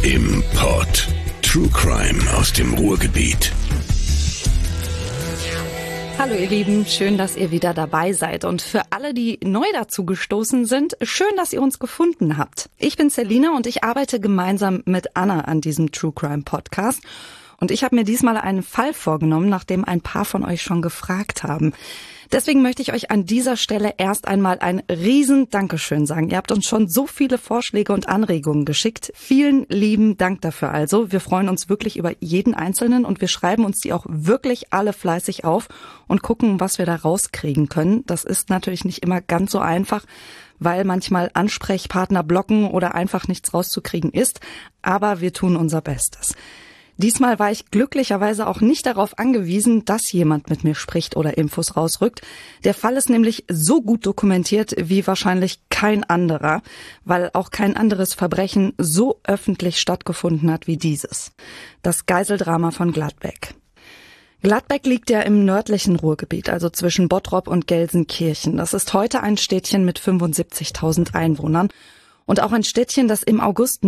im Pod. True Crime aus dem Ruhrgebiet. Hallo ihr Lieben, schön, dass ihr wieder dabei seid. Und für alle, die neu dazu gestoßen sind, schön, dass ihr uns gefunden habt. Ich bin Selina und ich arbeite gemeinsam mit Anna an diesem True Crime Podcast. Und ich habe mir diesmal einen Fall vorgenommen, nach dem ein paar von euch schon gefragt haben. Deswegen möchte ich euch an dieser Stelle erst einmal ein riesen Dankeschön sagen. Ihr habt uns schon so viele Vorschläge und Anregungen geschickt. Vielen lieben Dank dafür also. Wir freuen uns wirklich über jeden Einzelnen und wir schreiben uns die auch wirklich alle fleißig auf und gucken, was wir da rauskriegen können. Das ist natürlich nicht immer ganz so einfach, weil manchmal Ansprechpartner blocken oder einfach nichts rauszukriegen ist. Aber wir tun unser Bestes. Diesmal war ich glücklicherweise auch nicht darauf angewiesen, dass jemand mit mir spricht oder Infos rausrückt. Der Fall ist nämlich so gut dokumentiert wie wahrscheinlich kein anderer, weil auch kein anderes Verbrechen so öffentlich stattgefunden hat wie dieses. Das Geiseldrama von Gladbeck. Gladbeck liegt ja im nördlichen Ruhrgebiet, also zwischen Bottrop und Gelsenkirchen. Das ist heute ein Städtchen mit 75.000 Einwohnern. Und auch ein Städtchen, das im August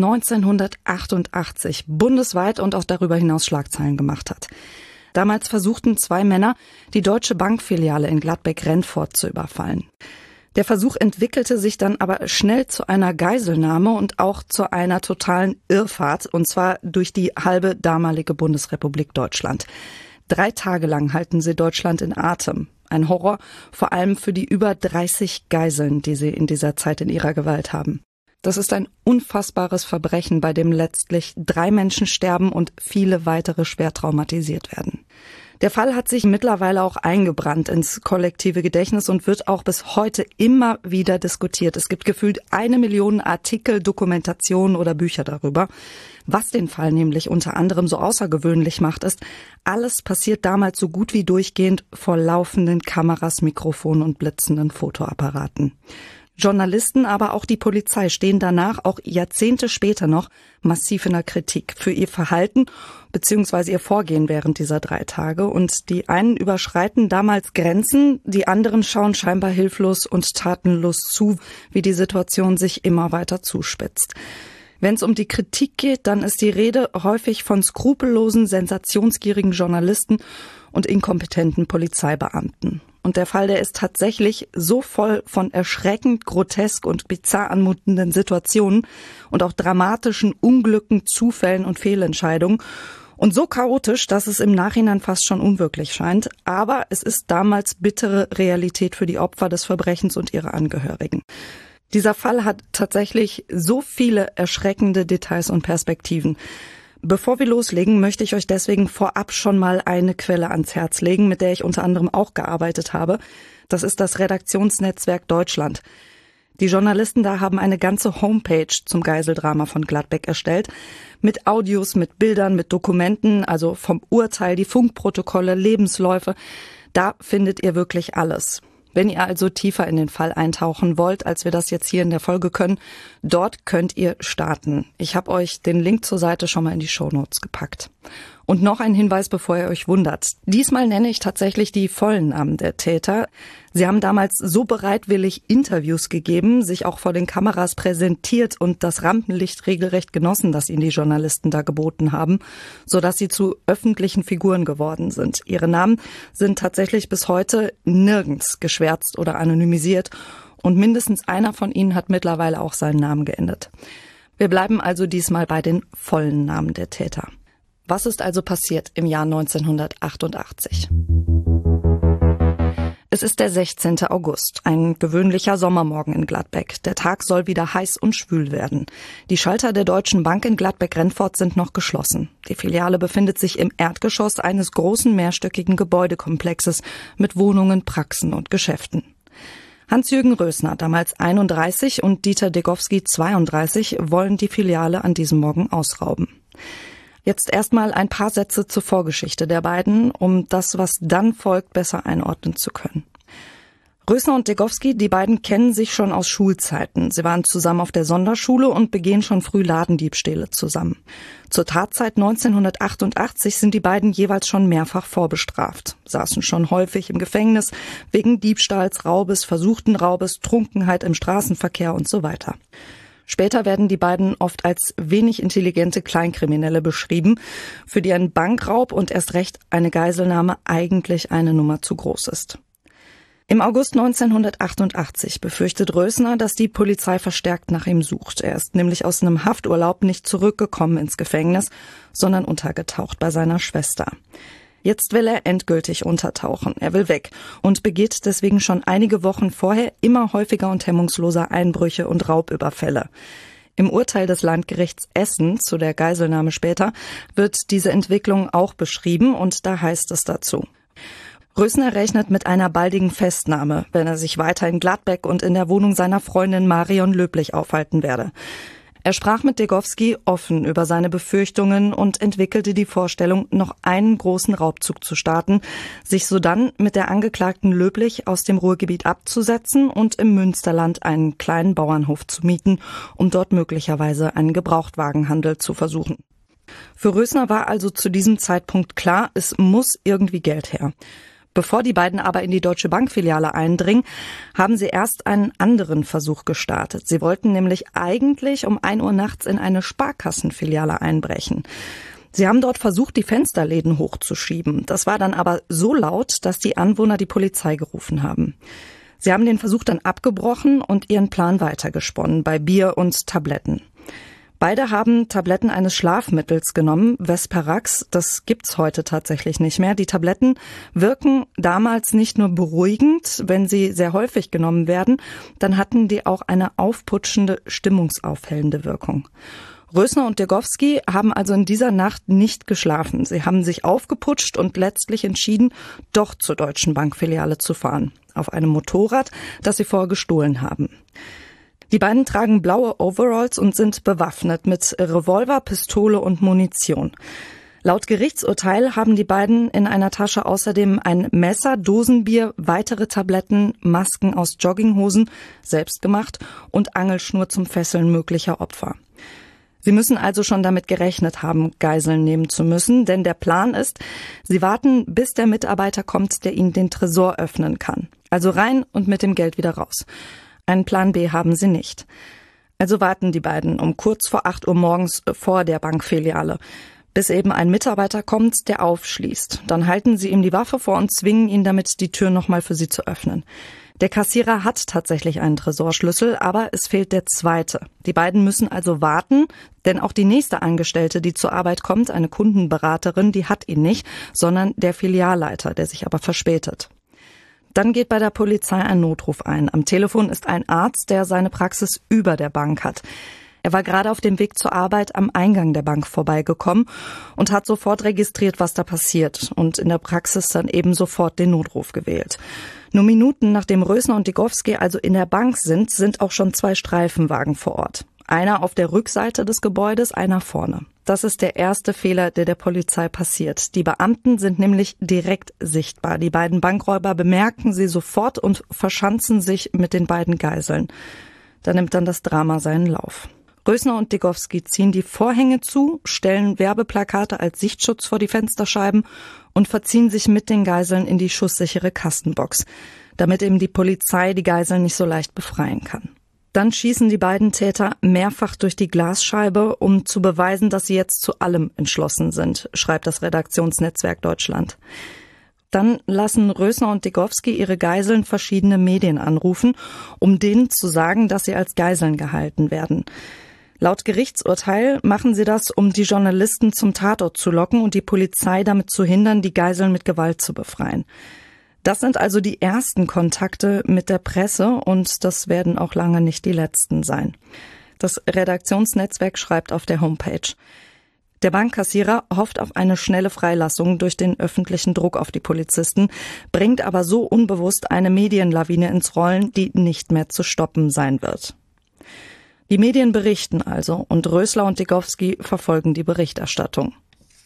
1988 bundesweit und auch darüber hinaus Schlagzeilen gemacht hat. Damals versuchten zwei Männer, die Deutsche Bankfiliale in Gladbeck-Renfort zu überfallen. Der Versuch entwickelte sich dann aber schnell zu einer Geiselnahme und auch zu einer totalen Irrfahrt, und zwar durch die halbe damalige Bundesrepublik Deutschland. 3 Tage lang halten sie Deutschland in Atem. Ein Horror, vor allem für die über 30 Geiseln, die sie in dieser Zeit in ihrer Gewalt haben. Das ist ein unfassbares Verbrechen, bei dem letztlich 3 Menschen sterben und viele weitere schwer traumatisiert werden. Der Fall hat sich mittlerweile auch eingebrannt ins kollektive Gedächtnis und wird auch bis heute immer wieder diskutiert. Es gibt gefühlt 1 Million Artikel, Dokumentationen oder Bücher darüber. Was den Fall nämlich unter anderem so außergewöhnlich macht, ist, alles passiert damals so gut wie durchgehend vor laufenden Kameras, Mikrofonen und blitzenden Fotoapparaten. Journalisten, aber auch die Polizei stehen danach, auch Jahrzehnte später noch, massiv in der Kritik für ihr Verhalten bzw. ihr Vorgehen während dieser 3 Tage. Und die einen überschreiten damals Grenzen, die anderen schauen scheinbar hilflos und tatenlos zu, wie die Situation sich immer weiter zuspitzt. Wenn es um die Kritik geht, dann ist die Rede häufig von skrupellosen, sensationsgierigen Journalisten und inkompetenten Polizeibeamten. Und der Fall, der ist tatsächlich so voll von erschreckend, grotesk und bizarr anmutenden Situationen und auch dramatischen Unglücken, Zufällen und Fehlentscheidungen und so chaotisch, dass es im Nachhinein fast schon unwirklich scheint. Aber es ist damals bittere Realität für die Opfer des Verbrechens und ihre Angehörigen. Dieser Fall hat tatsächlich so viele erschreckende Details und Perspektiven. Bevor wir loslegen, möchte ich euch deswegen vorab schon mal eine Quelle ans Herz legen, mit der ich unter anderem auch gearbeitet habe. Das ist das Redaktionsnetzwerk Deutschland. Die Journalisten da haben eine ganze Homepage zum Geiseldrama von Gladbeck erstellt. Mit Audios, mit Bildern, mit Dokumenten, also vom Urteil, die Funkprotokolle, Lebensläufe. Da findet ihr wirklich alles. Wenn ihr also tiefer in den Fall eintauchen wollt, als wir das jetzt hier in der Folge können, dort könnt ihr starten. Ich habe euch den Link zur Seite schon mal in die Shownotes gepackt. Und noch ein Hinweis, bevor ihr euch wundert. Diesmal nenne ich tatsächlich die vollen Namen der Täter. Sie haben damals so bereitwillig Interviews gegeben, sich auch vor den Kameras präsentiert und das Rampenlicht regelrecht genossen, das ihnen die Journalisten da geboten haben, sodass sie zu öffentlichen Figuren geworden sind. Ihre Namen sind tatsächlich bis heute nirgends geschwärzt oder anonymisiert und mindestens einer von ihnen hat mittlerweile auch seinen Namen geändert. Wir bleiben also diesmal bei den vollen Namen der Täter. Was ist also passiert im Jahr 1988? Es ist der 16. August, ein gewöhnlicher Sommermorgen in Gladbeck. Der Tag soll wieder heiß und schwül werden. Die Schalter der Deutschen Bank in Gladbeck-Renfort sind noch geschlossen. Die Filiale befindet sich im Erdgeschoss eines großen mehrstöckigen Gebäudekomplexes mit Wohnungen, Praxen und Geschäften. Hans-Jürgen Rösner, damals 31, und Dieter Degowski, 32, wollen die Filiale an diesem Morgen ausrauben. Jetzt erstmal ein paar Sätze zur Vorgeschichte der beiden, um das, was dann folgt, besser einordnen zu können. Rösner und Degowski, die beiden kennen sich schon aus Schulzeiten. Sie waren zusammen auf der Sonderschule und begehen schon früh Ladendiebstähle zusammen. Zur Tatzeit 1988 sind die beiden jeweils schon mehrfach vorbestraft, saßen schon häufig im Gefängnis wegen Diebstahls, Raubes, versuchten Raubes, Trunkenheit im Straßenverkehr und so weiter. Später werden die beiden oft als wenig intelligente Kleinkriminelle beschrieben, für die ein Bankraub und erst recht eine Geiselnahme eigentlich eine Nummer zu groß ist. Im August 1988 befürchtet Rösner, dass die Polizei verstärkt nach ihm sucht. Er ist nämlich aus einem Hafturlaub nicht zurückgekommen ins Gefängnis, sondern untergetaucht bei seiner Schwester. Jetzt will er endgültig untertauchen. Er will weg und begeht deswegen schon einige Wochen vorher immer häufiger und hemmungsloser Einbrüche und Raubüberfälle. Im Urteil des Landgerichts Essen zu der Geiselnahme später wird diese Entwicklung auch beschrieben und da heißt es dazu: Rösner rechnet mit einer baldigen Festnahme, wenn er sich weiter in Gladbeck und in der Wohnung seiner Freundin Marion Löblich aufhalten werde. Er sprach mit Degowski offen über seine Befürchtungen und entwickelte die Vorstellung, noch einen großen Raubzug zu starten, sich sodann mit der Angeklagten Löblich aus dem Ruhrgebiet abzusetzen und im Münsterland einen kleinen Bauernhof zu mieten, um dort möglicherweise einen Gebrauchtwagenhandel zu versuchen. Für Rösner war also zu diesem Zeitpunkt klar, es muss irgendwie Geld her. Bevor die beiden aber in die Deutsche Bank-Filiale eindringen, haben sie erst einen anderen Versuch gestartet. Sie wollten nämlich eigentlich um 1 Uhr nachts in eine Sparkassenfiliale einbrechen. Sie haben dort versucht, die Fensterläden hochzuschieben. Das war dann aber so laut, dass die Anwohner die Polizei gerufen haben. Sie haben den Versuch dann abgebrochen und ihren Plan weitergesponnen bei Bier und Tabletten. Beide haben Tabletten eines Schlafmittels genommen, Vesparax. Das gibt's heute tatsächlich nicht mehr. Die Tabletten wirken damals nicht nur beruhigend, wenn sie sehr häufig genommen werden, dann hatten die auch eine aufputschende, stimmungsaufhellende Wirkung. Rösner und Degowski haben also in dieser Nacht nicht geschlafen. Sie haben sich aufgeputscht und letztlich entschieden, doch zur Deutschen Bankfiliale zu fahren. Auf einem Motorrad, das sie vorher gestohlen haben. Die beiden tragen blaue Overalls und sind bewaffnet mit Revolver, Pistole und Munition. Laut Gerichtsurteil haben die beiden in einer Tasche außerdem ein Messer, Dosenbier, weitere Tabletten, Masken aus Jogginghosen, selbst gemacht, und Angelschnur zum Fesseln möglicher Opfer. Sie müssen also schon damit gerechnet haben, Geiseln nehmen zu müssen, denn der Plan ist, sie warten, bis der Mitarbeiter kommt, der ihnen den Tresor öffnen kann. Also rein und mit dem Geld wieder raus. Einen Plan B haben sie nicht. Also warten die beiden um kurz vor 8 Uhr morgens vor der Bankfiliale, bis eben ein Mitarbeiter kommt, der aufschließt. Dann halten sie ihm die Waffe vor und zwingen ihn damit, die Tür nochmal für sie zu öffnen. Der Kassierer hat tatsächlich einen Tresorschlüssel, aber es fehlt der zweite. Die beiden müssen also warten, denn auch die nächste Angestellte, die zur Arbeit kommt, eine Kundenberaterin, die hat ihn nicht, sondern der Filialleiter, der sich aber verspätet. Dann geht bei der Polizei ein Notruf ein. Am Telefon ist ein Arzt, der seine Praxis über der Bank hat. Er war gerade auf dem Weg zur Arbeit am Eingang der Bank vorbeigekommen und hat sofort registriert, was da passiert und in der Praxis dann eben sofort den Notruf gewählt. Nur Minuten nachdem Rösner und Degowski also in der Bank sind auch schon 2 Streifenwagen vor Ort. Einer auf der Rückseite des Gebäudes, einer vorne. Das ist der erste Fehler, der der Polizei passiert. Die Beamten sind nämlich direkt sichtbar. Die beiden Bankräuber bemerken sie sofort und verschanzen sich mit den beiden Geiseln. Da nimmt dann das Drama seinen Lauf. Rösner und Degowski ziehen die Vorhänge zu, stellen Werbeplakate als Sichtschutz vor die Fensterscheiben und verziehen sich mit den Geiseln in die schusssichere Kastenbox, damit eben die Polizei die Geiseln nicht so leicht befreien kann. Dann schießen die beiden Täter mehrfach durch die Glasscheibe, um zu beweisen, dass sie jetzt zu allem entschlossen sind, schreibt das Redaktionsnetzwerk Deutschland. Dann lassen Rösner und Degowski ihre Geiseln verschiedene Medien anrufen, um denen zu sagen, dass sie als Geiseln gehalten werden. Laut Gerichtsurteil machen sie das, um die Journalisten zum Tatort zu locken und die Polizei damit zu hindern, die Geiseln mit Gewalt zu befreien. Das sind also die ersten Kontakte mit der Presse und das werden auch lange nicht die letzten sein. Das Redaktionsnetzwerk schreibt auf der Homepage: Der Bankkassierer hofft auf eine schnelle Freilassung durch den öffentlichen Druck auf die Polizisten, bringt aber so unbewusst eine Medienlawine ins Rollen, die nicht mehr zu stoppen sein wird. Die Medien berichten also und Rösler und Degowski verfolgen die Berichterstattung.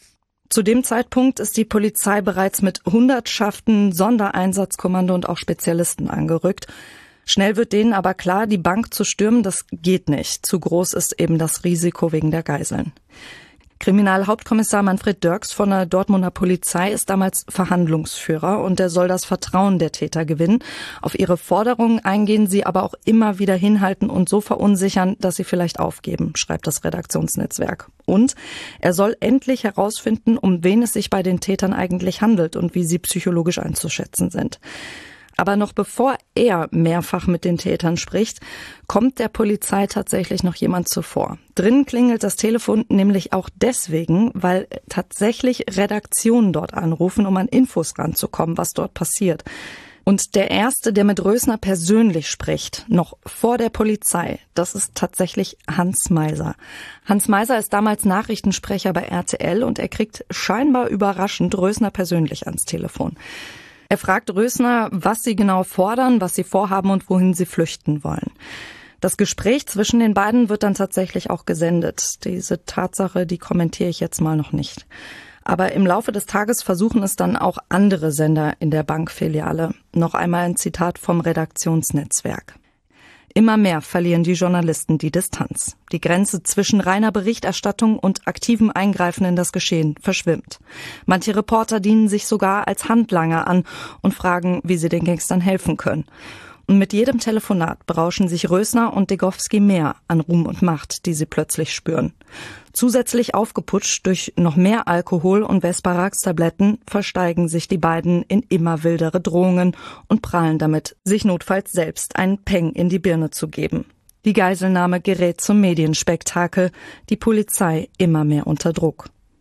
Zu dem Zeitpunkt ist die Polizei bereits mit Hundertschaften, Sondereinsatzkommando und auch Spezialisten angerückt. Schnell wird denen aber klar, die Bank zu stürmen, das geht nicht. Zu groß ist eben das Risiko wegen der Geiseln. Kriminalhauptkommissar Manfred Dirks von der Dortmunder Polizei ist damals Verhandlungsführer und er soll das Vertrauen der Täter gewinnen. Auf ihre Forderungen eingehen, sie aber auch immer wieder hinhalten und so verunsichern, dass sie vielleicht aufgeben, schreibt das Redaktionsnetzwerk. Und er soll endlich herausfinden, um wen es sich bei den Tätern eigentlich handelt und wie sie psychologisch einzuschätzen sind. Aber noch bevor er mehrfach mit den Tätern spricht, kommt der Polizei tatsächlich noch jemand zuvor. Drin klingelt das Telefon nämlich auch deswegen, weil tatsächlich Redaktionen dort anrufen, um an Infos ranzukommen, was dort passiert. Und der Erste, der mit Rösner persönlich spricht, noch vor der Polizei, das ist tatsächlich Hans Meiser. Hans Meiser ist damals Nachrichtensprecher bei RTL und er kriegt scheinbar überraschend Rösner persönlich ans Telefon. Er fragt Rösner, was sie genau fordern, was sie vorhaben und wohin sie flüchten wollen. Das Gespräch zwischen den beiden wird dann tatsächlich auch gesendet. Diese Tatsache, die kommentiere ich jetzt mal noch nicht. Aber im Laufe des Tages versuchen es dann auch andere Sender in der Bankfiliale. Noch einmal ein Zitat vom Redaktionsnetzwerk. Immer mehr verlieren die Journalisten die Distanz. Die Grenze zwischen reiner Berichterstattung und aktivem Eingreifen in das Geschehen verschwimmt. Manche Reporter dienen sich sogar als Handlanger an und fragen, wie sie den Gangstern helfen können. Und mit jedem Telefonat berauschen sich Rösner und Degowski mehr an Ruhm und Macht, die sie plötzlich spüren. Zusätzlich aufgeputscht durch noch mehr Alkohol und Vesparax-Tabletten versteigen sich die beiden in immer wildere Drohungen und prahlen damit, sich notfalls selbst einen Peng in die Birne zu geben. Die Geiselnahme gerät zum Medienspektakel, die Polizei immer mehr unter Druck.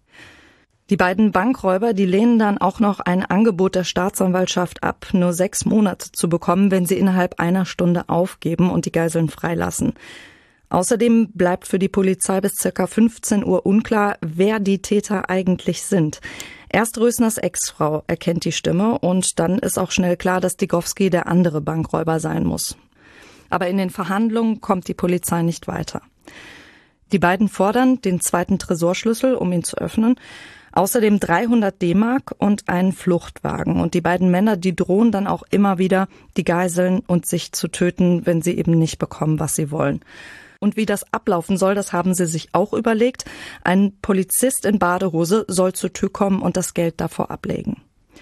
Die beiden Bankräuber, die lehnen dann auch noch ein Angebot der Staatsanwaltschaft ab, nur 6 Monate zu bekommen, wenn sie innerhalb einer Stunde aufgeben und die Geiseln freilassen. Außerdem bleibt für die Polizei bis ca. 15 Uhr unklar, wer die Täter eigentlich sind. Erst Rösners Ex-Frau erkennt die Stimme und dann ist auch schnell klar, dass Degowski der andere Bankräuber sein muss. Aber in den Verhandlungen kommt die Polizei nicht weiter. Die beiden fordern den zweiten Tresorschlüssel, um ihn zu öffnen. Außerdem 300 D-Mark und einen Fluchtwagen. Und die beiden Männer, die drohen dann auch immer wieder, die Geiseln und sich zu töten, wenn sie eben nicht bekommen, was sie wollen. Und wie das ablaufen soll, das haben sie sich auch überlegt. Ein Polizist in Badehose soll zur Tür kommen und das Geld davor ablegen.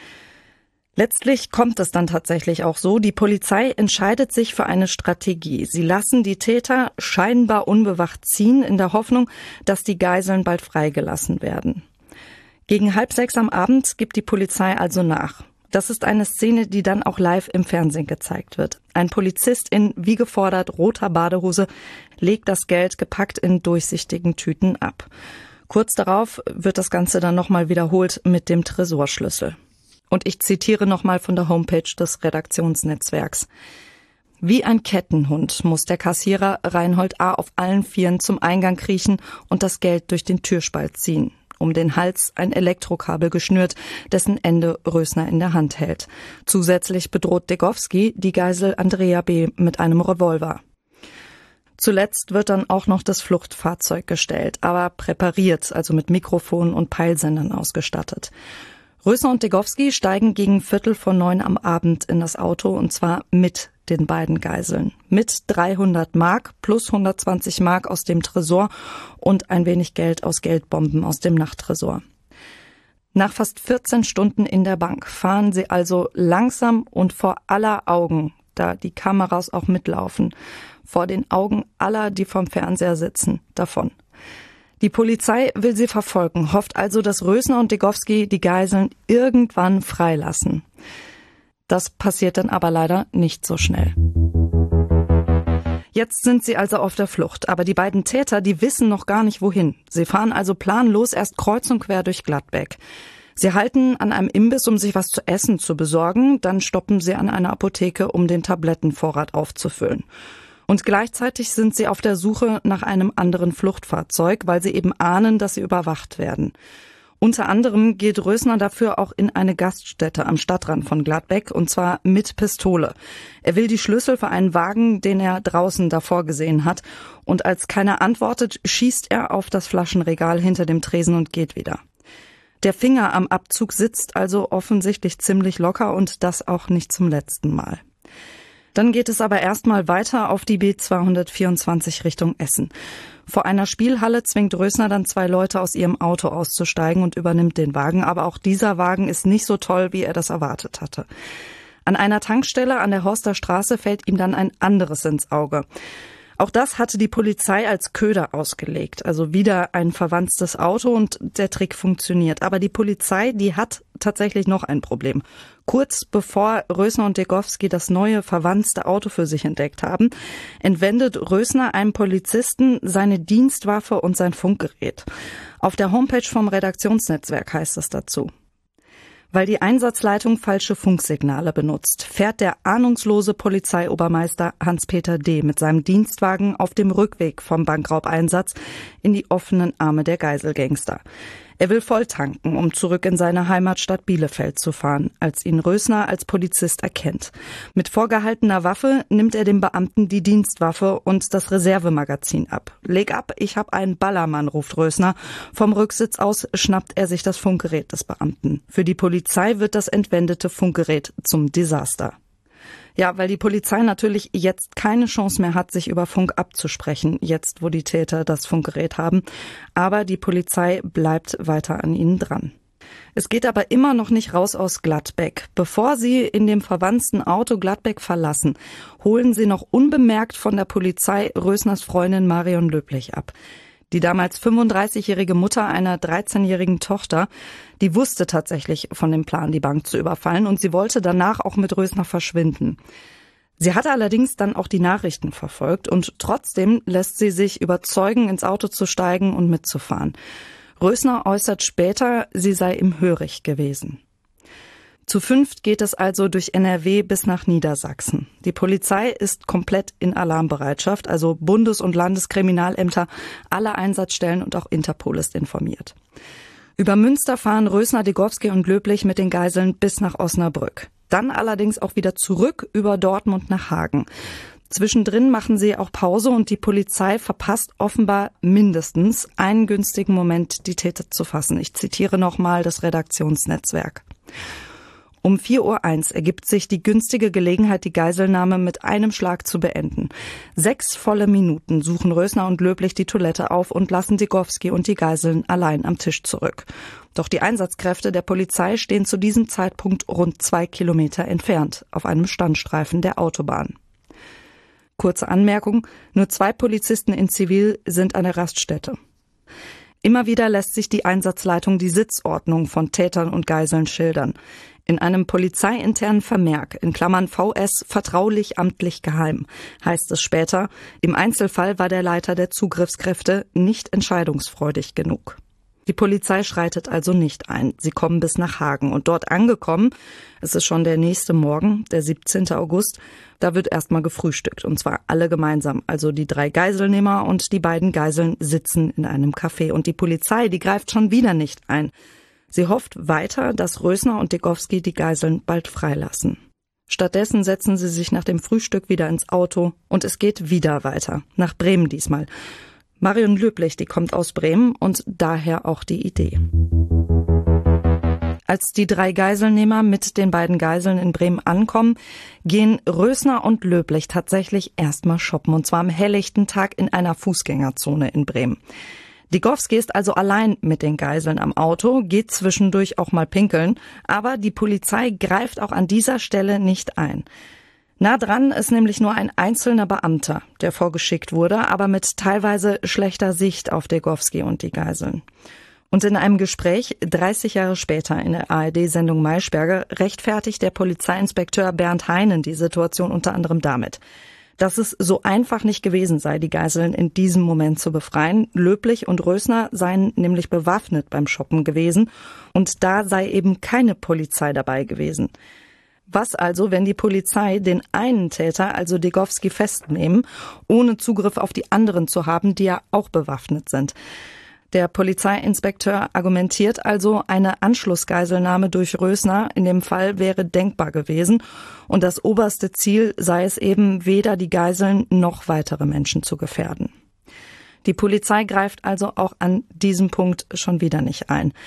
Letztlich kommt es dann tatsächlich auch so. Die Polizei entscheidet sich für eine Strategie. Sie lassen die Täter scheinbar unbewacht ziehen, in der Hoffnung, dass die Geiseln bald freigelassen werden. Gegen 5:30 am Abend gibt die Polizei also nach. Das ist eine Szene, die dann auch live im Fernsehen gezeigt wird. Ein Polizist in, wie gefordert, roter Badehose legt das Geld gepackt in durchsichtigen Tüten ab. Kurz darauf wird das Ganze dann nochmal wiederholt mit dem Tresorschlüssel. Und ich zitiere nochmal von der Homepage des Redaktionsnetzwerks. Wie ein Kettenhund muss der Kassierer Reinhold A. auf allen Vieren zum Eingang kriechen und das Geld durch den Türspalt ziehen. Um den Hals ein Elektrokabel geschnürt, dessen Ende Rösner in der Hand hält. Zusätzlich bedroht Degowski die Geisel Andrea B. mit einem Revolver. Zuletzt wird dann auch noch das Fluchtfahrzeug gestellt, aber präpariert, also mit Mikrofonen und Peilsendern ausgestattet. Rösner und Degowski steigen gegen 8:45 am Abend in das Auto und zwar mit den beiden Geiseln. Mit 300 Mark plus 120 Mark aus dem Tresor und ein wenig Geld aus Geldbomben aus dem Nachttresor. Nach fast 14 Stunden in der Bank fahren sie also langsam und vor aller Augen, da die Kameras auch mitlaufen, vor den Augen aller, die vorm Fernseher sitzen, davon. Die Polizei will sie verfolgen, hofft also, dass Rösner und Degowski die Geiseln irgendwann freilassen. Das passiert dann aber leider nicht so schnell. Jetzt sind sie also auf der Flucht, aber die beiden Täter, die wissen noch gar nicht wohin. Sie fahren also planlos erst kreuz und quer durch Gladbeck. Sie halten an einem Imbiss, um sich was zu essen zu besorgen, dann stoppen sie an einer Apotheke, um den Tablettenvorrat aufzufüllen. Und gleichzeitig sind sie auf der Suche nach einem anderen Fluchtfahrzeug, weil sie eben ahnen, dass sie überwacht werden. Unter anderem geht Rösner dafür auch in eine Gaststätte am Stadtrand von Gladbeck, und zwar mit Pistole. Er will die Schlüssel für einen Wagen, den er draußen davor gesehen hat. Und als keiner antwortet, schießt er auf das Flaschenregal hinter dem Tresen und geht wieder. Der Finger am Abzug sitzt also offensichtlich ziemlich locker und das auch nicht zum letzten Mal. Dann geht es aber erstmal weiter auf die B224 Richtung Essen. Vor einer Spielhalle zwingt Rösner dann 2 Leute aus ihrem Auto auszusteigen und übernimmt den Wagen. Aber auch dieser Wagen ist nicht so toll, wie er das erwartet hatte. An einer Tankstelle an der Horster Straße fällt ihm dann ein anderes ins Auge. Auch das hatte die Polizei als Köder ausgelegt. Also wieder ein verwanstes Auto und der Trick funktioniert. Aber die Polizei, die hat tatsächlich noch ein Problem. Kurz bevor Rösner und Degowski das neue verwanzte Auto für sich entdeckt haben, entwendet Rösner einem Polizisten seine Dienstwaffe und sein Funkgerät. Auf der Homepage vom Redaktionsnetzwerk heißt es dazu: Weil die Einsatzleitung falsche Funksignale benutzt, fährt der ahnungslose Polizeiobermeister Hans-Peter D. mit seinem Dienstwagen auf dem Rückweg vom Bankraubeinsatz in die offenen Arme der Geiselgangster. Er will voll tanken, um zurück in seine Heimatstadt Bielefeld zu fahren, als ihn Rösner als Polizist erkennt. Mit vorgehaltener Waffe nimmt er dem Beamten die Dienstwaffe und das Reservemagazin ab. Leg ab, ich hab einen Ballermann, ruft Rösner. Vom Rücksitz aus schnappt er sich das Funkgerät des Beamten. Für die Polizei wird das entwendete Funkgerät zum Desaster. Ja, weil die Polizei natürlich jetzt keine Chance mehr hat, sich über Funk abzusprechen, jetzt wo die Täter das Funkgerät haben. Aber die Polizei bleibt weiter an ihnen dran. Es geht aber immer noch nicht raus aus Gladbeck. Bevor sie in dem verwanzten Auto Gladbeck verlassen, holen sie noch unbemerkt von der Polizei Rösners Freundin Marion Löblich ab. Die damals 35-jährige Mutter einer 13-jährigen Tochter, die wusste tatsächlich von dem Plan, die Bank zu überfallen, und sie wollte danach auch mit Rösner verschwinden. Sie hatte allerdings dann auch die Nachrichten verfolgt und trotzdem lässt sie sich überzeugen, ins Auto zu steigen und mitzufahren. Rösner äußert später, sie sei ihm hörig gewesen. Zu 5 geht es also durch NRW bis nach Niedersachsen. Die Polizei ist komplett in Alarmbereitschaft, also Bundes- und Landeskriminalämter, alle Einsatzstellen und auch Interpol ist informiert. Über Münster fahren Rösner, Degowski und Löblich mit den Geiseln bis nach Osnabrück. Dann allerdings auch wieder zurück über Dortmund nach Hagen. Zwischendrin machen sie auch Pause und die Polizei verpasst offenbar mindestens einen günstigen Moment, die Täter zu fassen. Ich zitiere nochmal das Redaktionsnetzwerk. Um 4:01 Uhr ergibt sich die günstige Gelegenheit, die Geiselnahme mit einem Schlag zu beenden. 6 volle Minuten suchen Rösner und Löblich die Toilette auf und lassen Degowski und die Geiseln allein am Tisch zurück. Doch die Einsatzkräfte der Polizei stehen zu diesem Zeitpunkt rund 2 Kilometer entfernt, auf einem Standstreifen der Autobahn. Kurze Anmerkung, nur 2 Polizisten in Zivil sind an der Raststätte. Immer wieder lässt sich die Einsatzleitung die Sitzordnung von Tätern und Geiseln schildern. In einem polizeiinternen Vermerk, in Klammern VS, vertraulich, amtlich, geheim, heißt es später, im Einzelfall war der Leiter der Zugriffskräfte nicht entscheidungsfreudig genug. Die Polizei schreitet also nicht ein. Sie kommen bis nach Hagen und dort angekommen, es ist schon der nächste Morgen, der 17. August, da wird erstmal gefrühstückt und zwar alle gemeinsam. Also die 3 Geiselnehmer und die beiden Geiseln sitzen in einem Café und die Polizei, die greift schon wieder nicht ein. Sie hofft weiter, dass Rösner und Degowski die Geiseln bald freilassen. Stattdessen setzen sie sich nach dem Frühstück wieder ins Auto und es geht wieder weiter, nach Bremen diesmal. Marion Löblich, die kommt aus Bremen und daher auch die Idee. Als die 3 Geiselnehmer mit den beiden Geiseln in Bremen ankommen, gehen Rösner und Löblich tatsächlich erstmal shoppen und zwar am helllichten Tag in einer Fußgängerzone in Bremen. Degowski ist also allein mit den Geiseln am Auto, geht zwischendurch auch mal pinkeln, aber die Polizei greift auch an dieser Stelle nicht ein. Nah dran ist nämlich nur ein einzelner Beamter, der vorgeschickt wurde, aber mit teilweise schlechter Sicht auf Degowski und die Geiseln. Und in einem Gespräch 30 Jahre später in der ARD-Sendung Maischberger rechtfertigt der Polizeiinspekteur Bernd Heinen die Situation unter anderem damit, dass es so einfach nicht gewesen sei, die Geiseln in diesem Moment zu befreien. Löblich und Rösner seien nämlich bewaffnet beim Shoppen gewesen und da sei eben keine Polizei dabei gewesen. Was also, wenn die Polizei den einen Täter, also Degowski, festnehmen, ohne Zugriff auf die anderen zu haben, die ja auch bewaffnet sind? Der Polizeiinspekteur argumentiert also, eine Anschlussgeiselnahme durch Rösner in dem Fall wäre denkbar gewesen und das oberste Ziel sei es eben, weder die Geiseln noch weitere Menschen zu gefährden. Die Polizei greift also auch an diesem Punkt schon wieder nicht ein.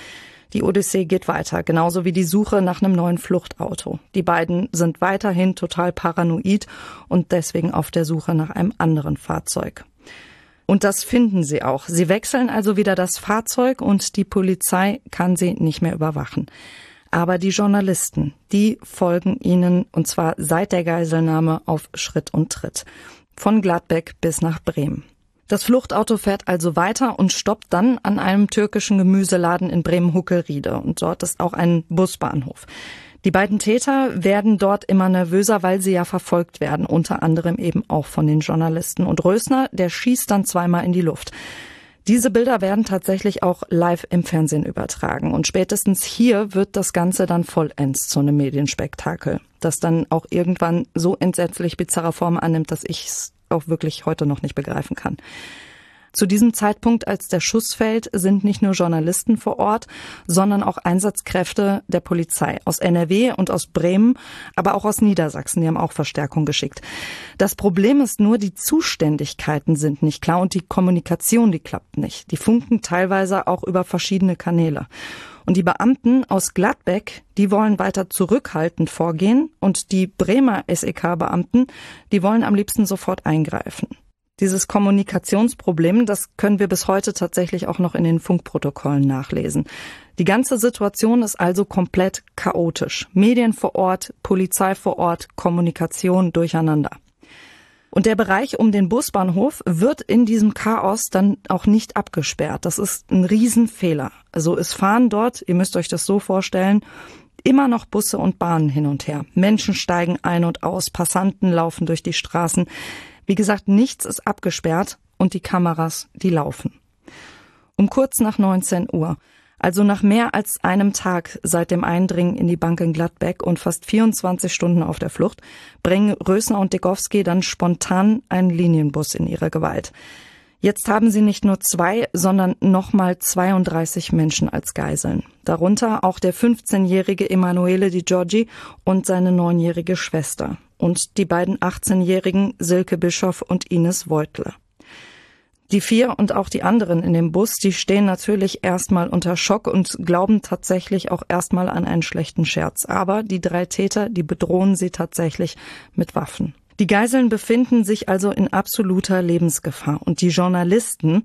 Die Odyssee geht weiter, genauso wie die Suche nach einem neuen Fluchtauto. Die beiden sind weiterhin total paranoid und deswegen auf der Suche nach einem anderen Fahrzeug. Und das finden sie auch. Sie wechseln also wieder das Fahrzeug und die Polizei kann sie nicht mehr überwachen. Aber die Journalisten, die folgen ihnen, und zwar seit der Geiselnahme, auf Schritt und Tritt. Von Gladbeck bis nach Bremen. Das Fluchtauto fährt also weiter und stoppt dann an einem türkischen Gemüseladen in Bremen-Huckelriede. Und dort ist auch ein Busbahnhof. Die beiden Täter werden dort immer nervöser, weil sie ja verfolgt werden, unter anderem eben auch von den Journalisten. Und Rösner, der schießt dann zweimal in die Luft. Diese Bilder werden tatsächlich auch live im Fernsehen übertragen. Und spätestens hier wird das Ganze dann vollends zu einem Medienspektakel, das dann auch irgendwann so entsetzlich bizarre Form annimmt, dass ich es auch wirklich heute noch nicht begreifen kann. Zu diesem Zeitpunkt, als der Schuss fällt, sind nicht nur Journalisten vor Ort, sondern auch Einsatzkräfte der Polizei aus NRW und aus Bremen, aber auch aus Niedersachsen. Die haben auch Verstärkung geschickt. Das Problem ist nur, die Zuständigkeiten sind nicht klar und die Kommunikation, die klappt nicht. Die funken teilweise auch über verschiedene Kanäle. Und die Beamten aus Gladbeck, die wollen weiter zurückhaltend vorgehen und die Bremer SEK-Beamten, die wollen am liebsten sofort eingreifen. Dieses Kommunikationsproblem, das können wir bis heute tatsächlich auch noch in den Funkprotokollen nachlesen. Die ganze Situation ist also komplett chaotisch. Medien vor Ort, Polizei vor Ort, Kommunikation durcheinander. Und der Bereich um den Busbahnhof wird in diesem Chaos dann auch nicht abgesperrt. Das ist ein Riesenfehler. Also es fahren dort, ihr müsst euch das so vorstellen, immer noch Busse und Bahnen hin und her. Menschen steigen ein und aus, Passanten laufen durch die Straßen. Wie gesagt, nichts ist abgesperrt und die Kameras, die laufen. Um kurz nach 19 Uhr, also nach mehr als einem Tag seit dem Eindringen in die Bank in Gladbeck und fast 24 Stunden auf der Flucht, bringen Rösner und Degowski dann spontan einen Linienbus in ihre Gewalt. Jetzt haben sie nicht nur 2, sondern nochmal 32 Menschen als Geiseln. Darunter auch der 15-jährige Emanuele Di Giorgi und seine 9-jährige Schwester. Und die beiden 18-jährigen Silke Bischoff und Ines Voitle. Die 4 und auch die anderen in dem Bus, die stehen natürlich erstmal unter Schock und glauben tatsächlich auch erstmal an einen schlechten Scherz. Aber die 3 Täter, die bedrohen sie tatsächlich mit Waffen. Die Geiseln befinden sich also in absoluter Lebensgefahr. Und die Journalisten,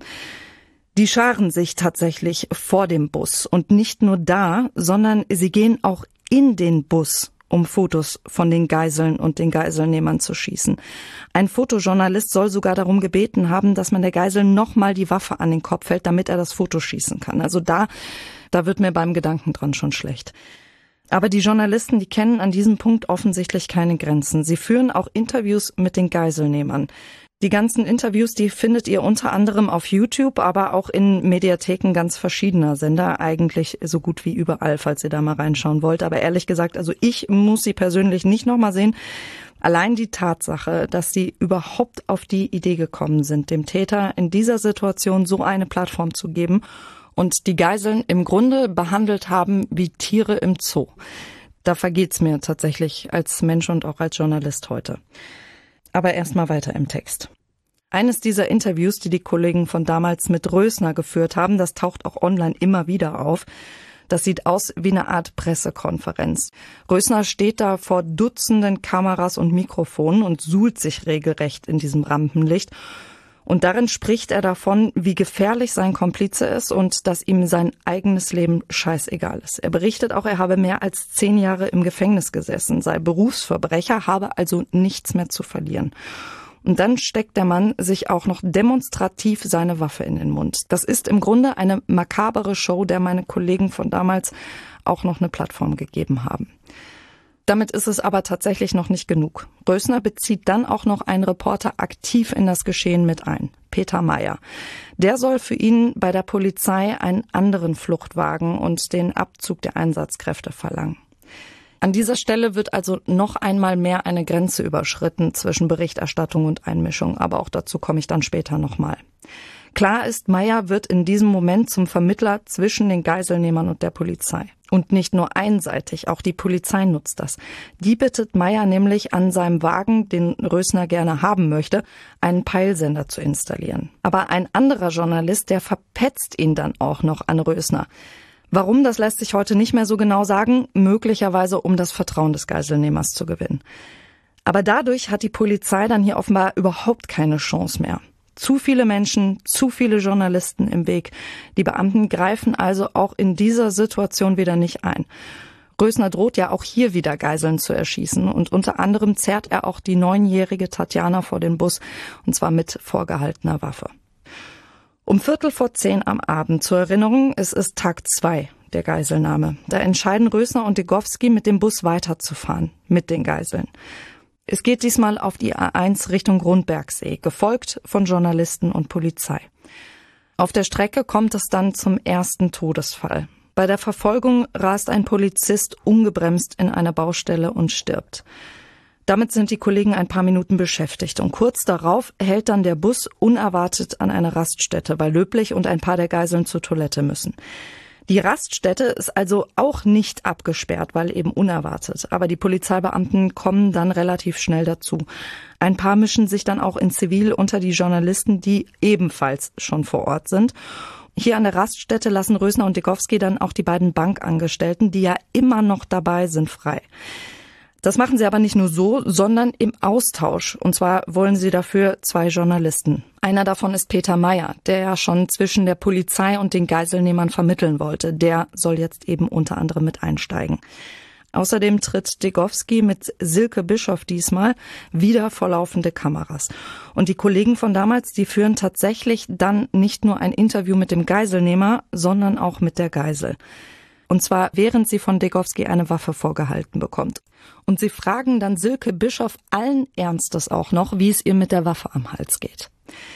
die scharen sich tatsächlich vor dem Bus. Und nicht nur da, sondern sie gehen auch in den Bus, um Fotos von den Geiseln und den Geiselnehmern zu schießen. Ein Fotojournalist soll sogar darum gebeten haben, dass man der Geisel nochmal die Waffe an den Kopf hält, damit er das Foto schießen kann. Also da wird mir beim Gedanken dran schon schlecht. Aber die Journalisten, die kennen an diesem Punkt offensichtlich keine Grenzen. Sie führen auch Interviews mit den Geiselnehmern. Die ganzen Interviews, die findet ihr unter anderem auf YouTube, aber auch in Mediatheken ganz verschiedener Sender, eigentlich so gut wie überall, falls ihr da mal reinschauen wollt. Aber ehrlich gesagt, also ich muss sie persönlich nicht nochmal sehen. Allein die Tatsache, dass sie überhaupt auf die Idee gekommen sind, dem Täter in dieser Situation so eine Plattform zu geben und die Geiseln im Grunde behandelt haben wie Tiere im Zoo. Da vergeht's mir tatsächlich als Mensch und auch als Journalist heute. Aber erstmal weiter im Text. Eines dieser Interviews, die die Kollegen von damals mit Rösner geführt haben, das taucht auch online immer wieder auf. Das sieht aus wie eine Art Pressekonferenz. Rösner steht da vor Dutzenden Kameras und Mikrofonen und suhlt sich regelrecht in diesem Rampenlicht. Und darin spricht er davon, wie gefährlich sein Komplize ist und dass ihm sein eigenes Leben scheißegal ist. Er berichtet auch, er habe mehr als 10 Jahre im Gefängnis gesessen, sei Berufsverbrecher, habe also nichts mehr zu verlieren. Und dann steckt der Mann sich auch noch demonstrativ seine Waffe in den Mund. Das ist im Grunde eine makabere Show, der meine Kollegen von damals auch noch eine Plattform gegeben haben. Damit ist es aber tatsächlich noch nicht genug. Rösner bezieht dann auch noch einen Reporter aktiv in das Geschehen mit ein, Peter Meyer. Der soll für ihn bei der Polizei einen anderen Fluchtwagen und den Abzug der Einsatzkräfte verlangen. An dieser Stelle wird also noch einmal mehr eine Grenze überschritten zwischen Berichterstattung und Einmischung, aber auch dazu komme ich dann später nochmal. Klar ist, Meyer wird in diesem Moment zum Vermittler zwischen den Geiselnehmern und der Polizei. Und nicht nur einseitig, auch die Polizei nutzt das. Die bittet Meyer nämlich an seinem Wagen, den Rösner gerne haben möchte, einen Peilsender zu installieren. Aber ein anderer Journalist, der verpetzt ihn dann auch noch an Rösner. Warum, das lässt sich heute nicht mehr so genau sagen, möglicherweise um das Vertrauen des Geiselnehmers zu gewinnen. Aber dadurch hat die Polizei dann hier offenbar überhaupt keine Chance mehr. Zu viele Menschen, zu viele Journalisten im Weg. Die Beamten greifen also auch in dieser Situation wieder nicht ein. Rösner droht ja auch hier wieder Geiseln zu erschießen und unter anderem zerrt er auch die 9-jährige Tatjana vor den Bus, und zwar mit vorgehaltener Waffe. Um 9:45 am Abend, zur Erinnerung, es ist Tag 2 der Geiselnahme. Da entscheiden Rösner und Degowski, mit dem Bus weiterzufahren, mit den Geiseln. Es geht diesmal auf die A1 Richtung Grundbergsee, gefolgt von Journalisten und Polizei. Auf der Strecke kommt es dann zum ersten Todesfall. Bei der Verfolgung rast ein Polizist ungebremst in eine Baustelle und stirbt. Damit sind die Kollegen ein paar Minuten beschäftigt und kurz darauf hält dann der Bus unerwartet an einer Raststätte, weil Löblich und ein paar der Geiseln zur Toilette müssen. Die Raststätte ist also auch nicht abgesperrt, weil eben unerwartet. Aber die Polizeibeamten kommen dann relativ schnell dazu. Ein paar mischen sich dann auch in Zivil unter die Journalisten, die ebenfalls schon vor Ort sind. Hier an der Raststätte lassen Rösner und Degowski dann auch die beiden Bankangestellten, die ja immer noch dabei sind, frei. Das machen sie aber nicht nur so, sondern im Austausch. Und zwar wollen sie dafür 2 Journalisten. Einer davon ist Peter Meyer, der ja schon zwischen der Polizei und den Geiselnehmern vermitteln wollte. Der soll jetzt eben unter anderem mit einsteigen. Außerdem tritt Degowski mit Silke Bischoff diesmal wieder vor laufende Kameras. Und die Kollegen von damals, die führen tatsächlich dann nicht nur ein Interview mit dem Geiselnehmer, sondern auch mit der Geisel. Und zwar während sie von Degowski eine Waffe vorgehalten bekommt. Und sie fragen dann Silke Bischoff allen Ernstes auch noch, wie es ihr mit der Waffe am Hals geht.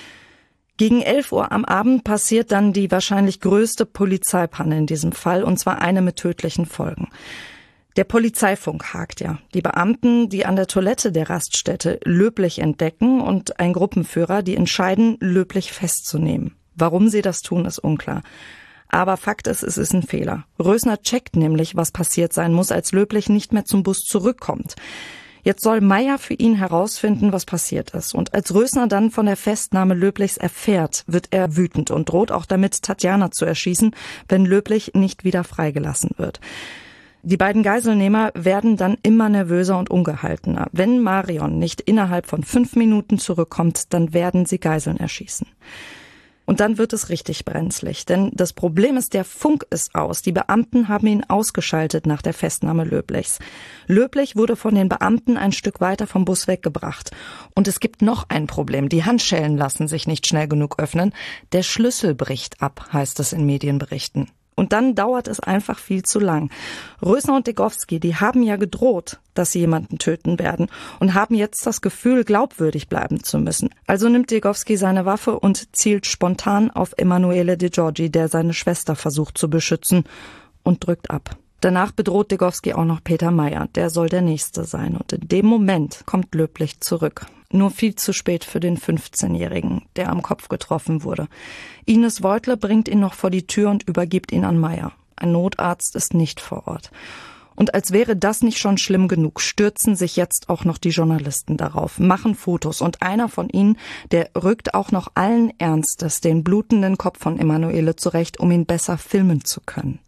Gegen 11 Uhr am Abend passiert dann die wahrscheinlich größte Polizeipanne in diesem Fall, und zwar eine mit tödlichen Folgen. Der Polizeifunk hakt ja. Die Beamten, die an der Toilette der Raststätte Löblich entdecken, und ein Gruppenführer, die entscheiden, Löblich festzunehmen. Warum sie das tun, ist unklar. Aber Fakt ist, es ist ein Fehler. Rösner checkt nämlich, was passiert sein muss, als Löblich nicht mehr zum Bus zurückkommt. Jetzt soll Meyer für ihn herausfinden, was passiert ist. Und als Rösner dann von der Festnahme Löblichs erfährt, wird er wütend und droht auch damit, Tatjana zu erschießen, wenn Löblich nicht wieder freigelassen wird. Die beiden Geiselnehmer werden dann immer nervöser und ungehaltener. Wenn Marion nicht innerhalb von 5 Minuten zurückkommt, dann werden sie Geiseln erschießen. Und dann wird es richtig brenzlig, denn das Problem ist, der Funk ist aus. Die Beamten haben ihn ausgeschaltet nach der Festnahme Löblichs. Löblich wurde von den Beamten ein Stück weiter vom Bus weggebracht. Und es gibt noch ein Problem. Die Handschellen lassen sich nicht schnell genug öffnen. Der Schlüssel bricht ab, heißt es in Medienberichten. Und dann dauert es einfach viel zu lang. Rösner und Degowski, die haben ja gedroht, dass sie jemanden töten werden und haben jetzt das Gefühl, glaubwürdig bleiben zu müssen. Also nimmt Degowski seine Waffe und zielt spontan auf Emanuele De Giorgi, der seine Schwester versucht zu beschützen, und drückt ab. Danach bedroht Degowski auch noch Peter Meyer, der soll der Nächste sein. Und in dem Moment kommt Löblich zurück. Nur viel zu spät für den 15-Jährigen, der am Kopf getroffen wurde. Ines Voitle bringt ihn noch vor die Tür und übergibt ihn an Meyer. Ein Notarzt ist nicht vor Ort. Und als wäre das nicht schon schlimm genug, stürzen sich jetzt auch noch die Journalisten darauf, machen Fotos. Und einer von ihnen, der rückt auch noch allen Ernstes den blutenden Kopf von Emanuele zurecht, um ihn besser filmen zu können.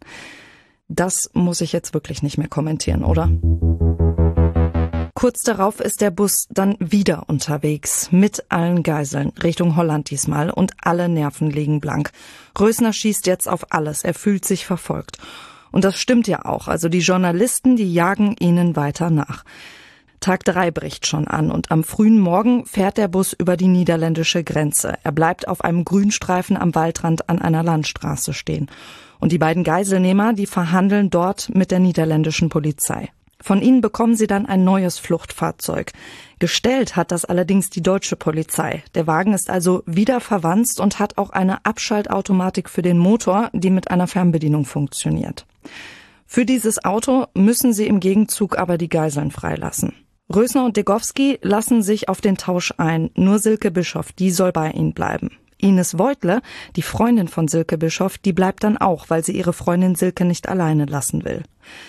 Das muss ich jetzt wirklich nicht mehr kommentieren, oder? Kurz darauf ist der Bus dann wieder unterwegs, mit allen Geiseln, Richtung Holland diesmal, und alle Nerven liegen blank. Rösner schießt jetzt auf alles, er fühlt sich verfolgt. Und das stimmt ja auch, also die Journalisten, die jagen ihnen weiter nach. Tag 3 bricht schon an und am frühen Morgen fährt der Bus über die niederländische Grenze. Er bleibt auf einem Grünstreifen am Waldrand an einer Landstraße stehen. Und die beiden Geiselnehmer, die verhandeln dort mit der niederländischen Polizei. Von ihnen bekommen sie dann ein neues Fluchtfahrzeug. Gestellt hat das allerdings die deutsche Polizei. Der Wagen ist also wieder verwanzt und hat auch eine Abschaltautomatik für den Motor, die mit einer Fernbedienung funktioniert. Für dieses Auto müssen sie im Gegenzug aber die Geiseln freilassen. Rösner und Degowski lassen sich auf den Tausch ein. Nur Silke Bischoff, die soll bei ihnen bleiben. Ines Voitle, die Freundin von Silke Bischoff, die bleibt dann auch, weil sie ihre Freundin Silke nicht alleine lassen will.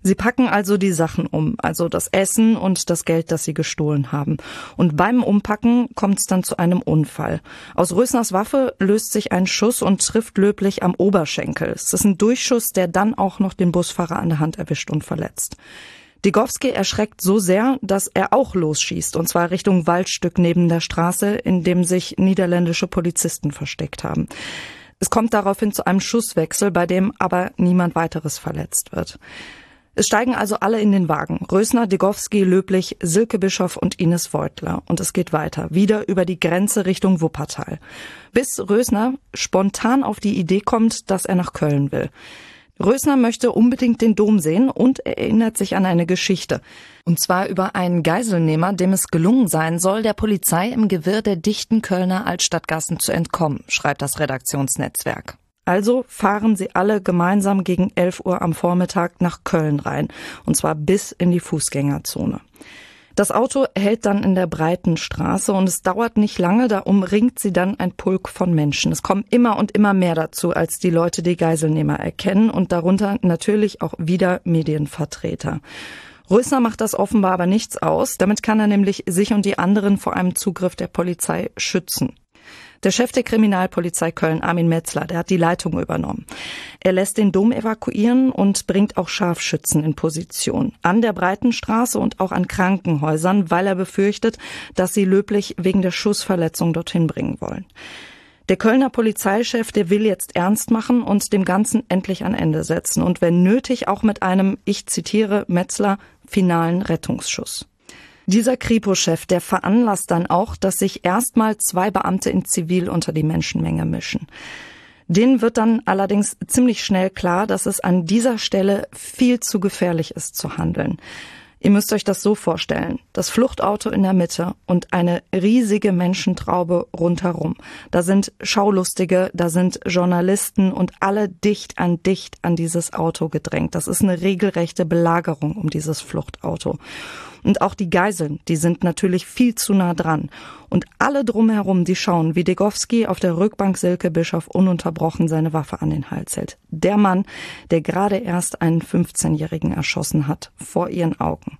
Sie packen also die Sachen um, also das Essen und das Geld, das sie gestohlen haben. Und beim Umpacken kommt es dann zu einem Unfall. Aus Rösners Waffe löst sich ein Schuss und trifft Löblich am Oberschenkel. Es ist ein Durchschuss, der dann auch noch den Busfahrer an der Hand erwischt und verletzt. Degowski erschreckt so sehr, dass er auch losschießt, und zwar Richtung Waldstück neben der Straße, in dem sich niederländische Polizisten versteckt haben. Es kommt daraufhin zu einem Schusswechsel, bei dem aber niemand weiteres verletzt wird. Es steigen also alle in den Wagen. Rösner, Degowski, Löblich, Silke Bischof und Ines Voigtler. Und es geht weiter, wieder über die Grenze Richtung Wuppertal. Bis Rösner spontan auf die Idee kommt, dass er nach Köln will. Rösner möchte unbedingt den Dom sehen und erinnert sich an eine Geschichte. Und zwar über einen Geiselnehmer, dem es gelungen sein soll, der Polizei im Gewirr der dichten Kölner Altstadtgassen zu entkommen, schreibt das Redaktionsnetzwerk. Also fahren sie alle gemeinsam gegen 11 Uhr am Vormittag nach Köln rein, und zwar bis in die Fußgängerzone. Das Auto hält dann in der breiten Straße und es dauert nicht lange, da umringt sie dann ein Pulk von Menschen. Es kommen immer und immer mehr dazu, als die Leute die Geiselnehmer erkennen, und darunter natürlich auch wieder Medienvertreter. Rösner macht das offenbar aber nichts aus, damit kann er nämlich sich und die anderen vor einem Zugriff der Polizei schützen. Der Chef der Kriminalpolizei Köln, Armin Metzler, der hat die Leitung übernommen. Er lässt den Dom evakuieren und bringt auch Scharfschützen in Position an der Breitenstraße und auch an Krankenhäusern, weil er befürchtet, dass sie Löblich wegen der Schussverletzung dorthin bringen wollen. Der Kölner Polizeichef, der will jetzt ernst machen und dem Ganzen endlich ein Ende setzen und wenn nötig auch mit einem, ich zitiere Metzler, finalen Rettungsschuss. Dieser Kripo-Chef, der veranlasst dann auch, dass sich erstmal 2 Beamte in Zivil unter die Menschenmenge mischen. Denen wird dann allerdings ziemlich schnell klar, dass es an dieser Stelle viel zu gefährlich ist zu handeln. Ihr müsst euch das so vorstellen. Das Fluchtauto in der Mitte und eine riesige Menschentraube rundherum. Da sind Schaulustige, da sind Journalisten und alle dicht an dieses Auto gedrängt. Das ist eine regelrechte Belagerung um dieses Fluchtauto. Und auch die Geiseln, die sind natürlich viel zu nah dran. Und alle drumherum, die schauen, wie Degowski auf der Rückbank Silke Bischof ununterbrochen seine Waffe an den Hals hält. Der Mann, der gerade erst einen 15-Jährigen erschossen hat, vor ihren Augen.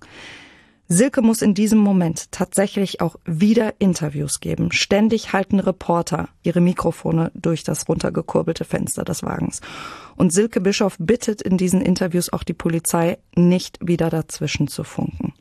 Silke muss in diesem Moment tatsächlich auch wieder Interviews geben. Ständig halten Reporter ihre Mikrofone durch das runtergekurbelte Fenster des Wagens. Und Silke Bischof bittet in diesen Interviews auch die Polizei, nicht wieder dazwischen zu funken.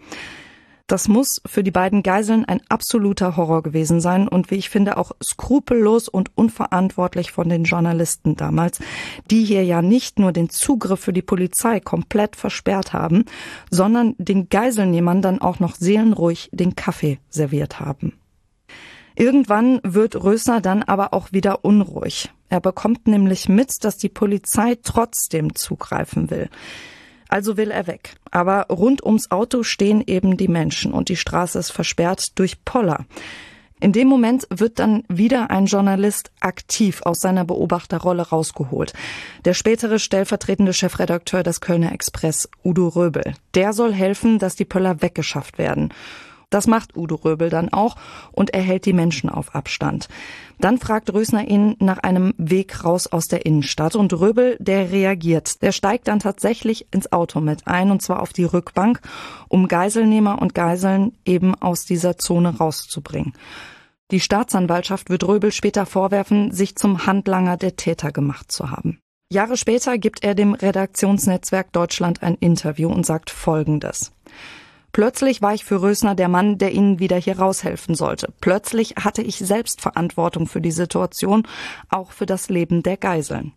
Das muss für die beiden Geiseln ein absoluter Horror gewesen sein und wie ich finde auch skrupellos und unverantwortlich von den Journalisten damals, die hier ja nicht nur den Zugriff für die Polizei komplett versperrt haben, sondern den Geiselnehmern dann auch noch seelenruhig den Kaffee serviert haben. Irgendwann wird Rösner dann aber auch wieder unruhig. Er bekommt nämlich mit, dass die Polizei trotzdem zugreifen will. Also will er weg. Aber rund ums Auto stehen eben die Menschen und die Straße ist versperrt durch Poller. In dem Moment wird dann wieder ein Journalist aktiv aus seiner Beobachterrolle rausgeholt. Der spätere stellvertretende Chefredakteur des Kölner Express, Udo Röbel. Der soll helfen, dass die Pöller weggeschafft werden. Das macht Udo Röbel dann auch und er hält die Menschen auf Abstand. Dann fragt Rösner ihn nach einem Weg raus aus der Innenstadt und Röbel, der reagiert. Der steigt dann tatsächlich ins Auto mit ein und zwar auf die Rückbank, um Geiselnehmer und Geiseln eben aus dieser Zone rauszubringen. Die Staatsanwaltschaft wird Röbel später vorwerfen, sich zum Handlanger der Täter gemacht zu haben. Jahre später gibt er dem Redaktionsnetzwerk Deutschland ein Interview und sagt Folgendes. Plötzlich war ich für Rösner der Mann, der ihnen wieder hier raushelfen sollte. Plötzlich hatte ich selbst Verantwortung für die Situation, auch für das Leben der Geiseln.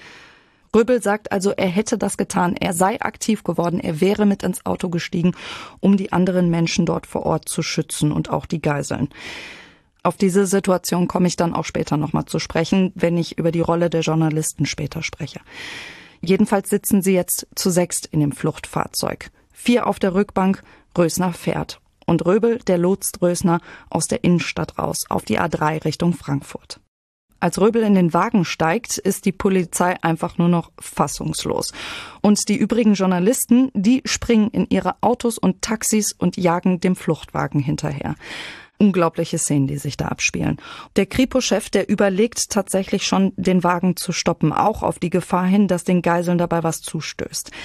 Röbel sagt also, er hätte das getan, er sei aktiv geworden, er wäre mit ins Auto gestiegen, um die anderen Menschen dort vor Ort zu schützen und auch die Geiseln. Auf diese Situation komme ich dann auch später nochmal zu sprechen, wenn ich über die Rolle der Journalisten später spreche. Jedenfalls sitzen sie jetzt zu 6 in dem Fluchtfahrzeug. 4 auf der Rückbank, Rösner fährt. Und Röbel, der lotst Rösner aus der Innenstadt raus, auf die A3 Richtung Frankfurt. Als Röbel in den Wagen steigt, ist die Polizei einfach nur noch fassungslos. Und die übrigen Journalisten, die springen in ihre Autos und Taxis und jagen dem Fluchtwagen hinterher. Unglaubliche Szenen, die sich da abspielen. Der Kripo-Chef, der überlegt tatsächlich schon, den Wagen zu stoppen, auch auf die Gefahr hin, dass den Geiseln dabei was zustößt.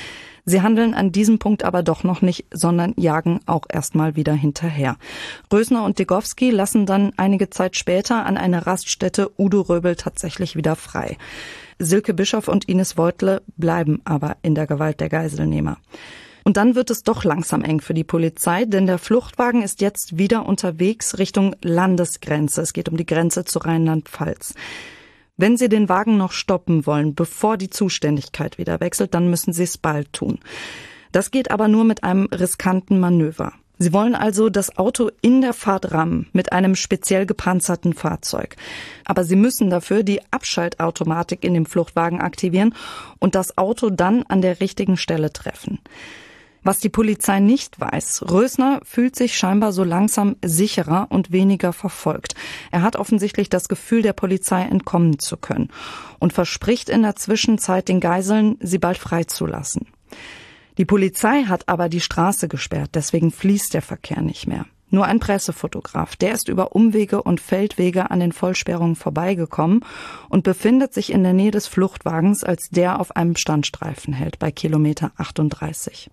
Sie handeln an diesem Punkt aber doch noch nicht, sondern jagen auch erstmal wieder hinterher. Rösner und Degowski lassen dann einige Zeit später an einer Raststätte Udo Röbel tatsächlich wieder frei. Silke Bischof und Ines Voitle bleiben aber in der Gewalt der Geiselnehmer. Und dann wird es doch langsam eng für die Polizei, denn der Fluchtwagen ist jetzt wieder unterwegs Richtung Landesgrenze. Es geht um die Grenze zu Rheinland-Pfalz. Wenn Sie den Wagen noch stoppen wollen, bevor die Zuständigkeit wieder wechselt, dann müssen Sie es bald tun. Das geht aber nur mit einem riskanten Manöver. Sie wollen also das Auto in der Fahrt rammen mit einem speziell gepanzerten Fahrzeug. Aber Sie müssen dafür die Abschaltautomatik in dem Fluchtwagen aktivieren und das Auto dann an der richtigen Stelle treffen. Was die Polizei nicht weiß, Rösner fühlt sich scheinbar so langsam sicherer und weniger verfolgt. Er hat offensichtlich das Gefühl, der Polizei entkommen zu können und verspricht in der Zwischenzeit den Geiseln, sie bald freizulassen. Die Polizei hat aber die Straße gesperrt, deswegen fließt der Verkehr nicht mehr. Nur ein Pressefotograf, der ist über Umwege und Feldwege an den Vollsperrungen vorbeigekommen und befindet sich in der Nähe des Fluchtwagens, als der auf einem Standstreifen hält, bei Kilometer 38.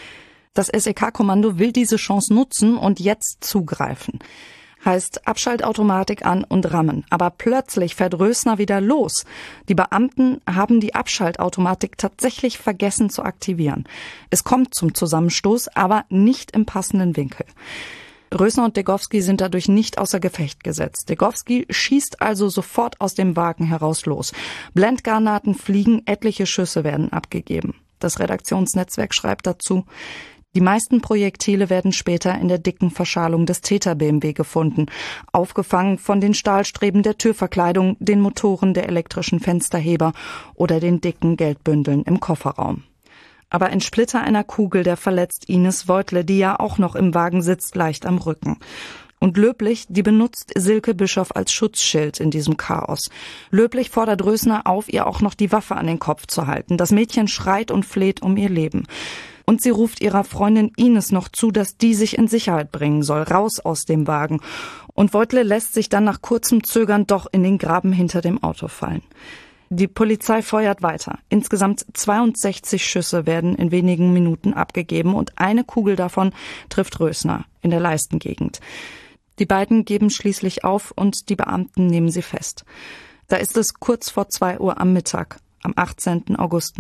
Das SEK-Kommando will diese Chance nutzen und jetzt zugreifen. Heißt Abschaltautomatik an und rammen. Aber plötzlich fährt Rösner wieder los. Die Beamten haben die Abschaltautomatik tatsächlich vergessen zu aktivieren. Es kommt zum Zusammenstoß, aber nicht im passenden Winkel. Rösner und Degowski sind dadurch nicht außer Gefecht gesetzt. Degowski schießt also sofort aus dem Wagen heraus los. Blendgranaten fliegen, etliche Schüsse werden abgegeben. Das Redaktionsnetzwerk schreibt dazu: Die meisten Projektile werden später in der dicken Verschalung des Täter-BMW gefunden, aufgefangen von den Stahlstreben der Türverkleidung, den Motoren der elektrischen Fensterheber oder den dicken Geldbündeln im Kofferraum. Aber ein Splitter einer Kugel, der verletzt Ines Voitle, die ja auch noch im Wagen sitzt, leicht am Rücken. Und Löblich, die benutzt Silke Bischof als Schutzschild in diesem Chaos. Löblich fordert Rösner auf, ihr auch noch die Waffe an den Kopf zu halten. Das Mädchen schreit und fleht um ihr Leben. Und sie ruft ihrer Freundin Ines noch zu, dass die sich in Sicherheit bringen soll, raus aus dem Wagen. Und Voitle lässt sich dann nach kurzem Zögern doch in den Graben hinter dem Auto fallen. Die Polizei feuert weiter. Insgesamt 62 Schüsse werden in wenigen Minuten abgegeben und eine Kugel davon trifft Rösner in der Leistengegend. Die beiden geben schließlich auf und die Beamten nehmen sie fest. Da ist es kurz vor 2 Uhr am Mittag, am 18. August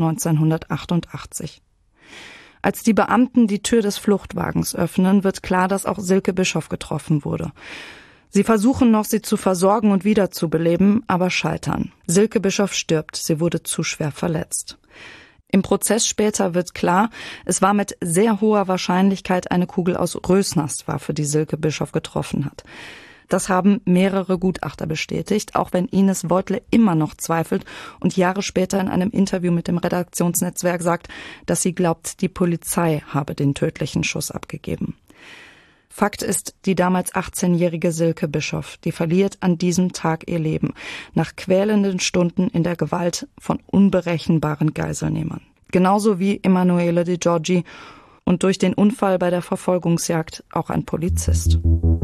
1988. Als die Beamten die Tür des Fluchtwagens öffnen, wird klar, dass auch Silke Bischof getroffen wurde. Sie versuchen noch, sie zu versorgen und wiederzubeleben, aber scheitern. Silke Bischof stirbt, sie wurde zu schwer verletzt. Im Prozess später wird klar, es war mit sehr hoher Wahrscheinlichkeit eine Kugel aus Rösners Waffe, die Silke Bischof getroffen hat. Das haben mehrere Gutachter bestätigt, auch wenn Ines Voitle immer noch zweifelt und Jahre später in einem Interview mit dem Redaktionsnetzwerk sagt, dass sie glaubt, die Polizei habe den tödlichen Schuss abgegeben. Fakt ist, die damals 18-jährige Silke Bischof, die verliert an diesem Tag ihr Leben, nach quälenden Stunden in der Gewalt von unberechenbaren Geiselnehmern. Genauso wie Emanuele De Giorgi und durch den Unfall bei der Verfolgungsjagd auch ein Polizist.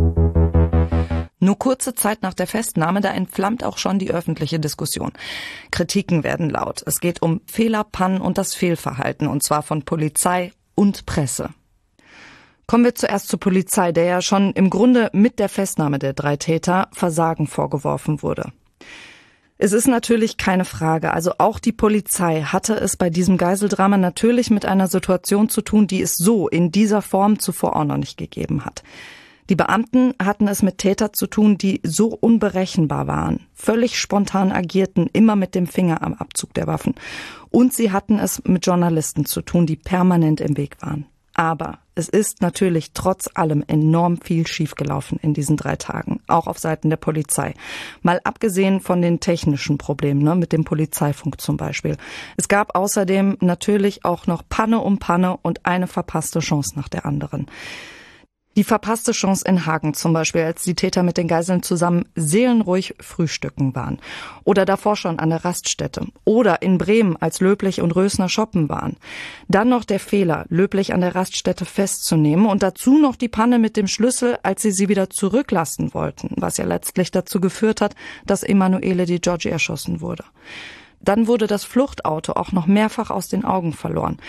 Nur kurze Zeit nach der Festnahme, da entflammt auch schon die öffentliche Diskussion. Kritiken werden laut. Es geht um Fehler, Pannen und das Fehlverhalten, und zwar von Polizei und Presse. Kommen wir zuerst zur Polizei, der ja schon im Grunde mit der Festnahme der 3 Täter Versagen vorgeworfen wurde. Es ist natürlich keine Frage, also auch die Polizei hatte es bei diesem Geiseldrama natürlich mit einer Situation zu tun, die es so in dieser Form zuvor auch noch nicht gegeben hat. Die Beamten hatten es mit Tätern zu tun, die so unberechenbar waren, völlig spontan agierten, immer mit dem Finger am Abzug der Waffen. Und sie hatten es mit Journalisten zu tun, die permanent im Weg waren. Aber es ist natürlich trotz allem enorm viel schiefgelaufen in diesen 3 Tagen, auch auf Seiten der Polizei. Mal abgesehen von den technischen Problemen, mit dem Polizeifunk zum Beispiel. Es gab außerdem natürlich auch noch Panne um Panne und eine verpasste Chance nach der anderen. Die verpasste Chance in Hagen zum Beispiel, als die Täter mit den Geiseln zusammen seelenruhig frühstücken waren. Oder davor schon an der Raststätte. Oder in Bremen, als Löblich und Rösner shoppen waren. Dann noch der Fehler, Löblich an der Raststätte festzunehmen und dazu noch die Panne mit dem Schlüssel, als sie wieder zurücklassen wollten, was ja letztlich dazu geführt hat, dass Emanuele De Giorgi erschossen wurde. Dann wurde das Fluchtauto auch noch mehrfach aus den Augen verloren.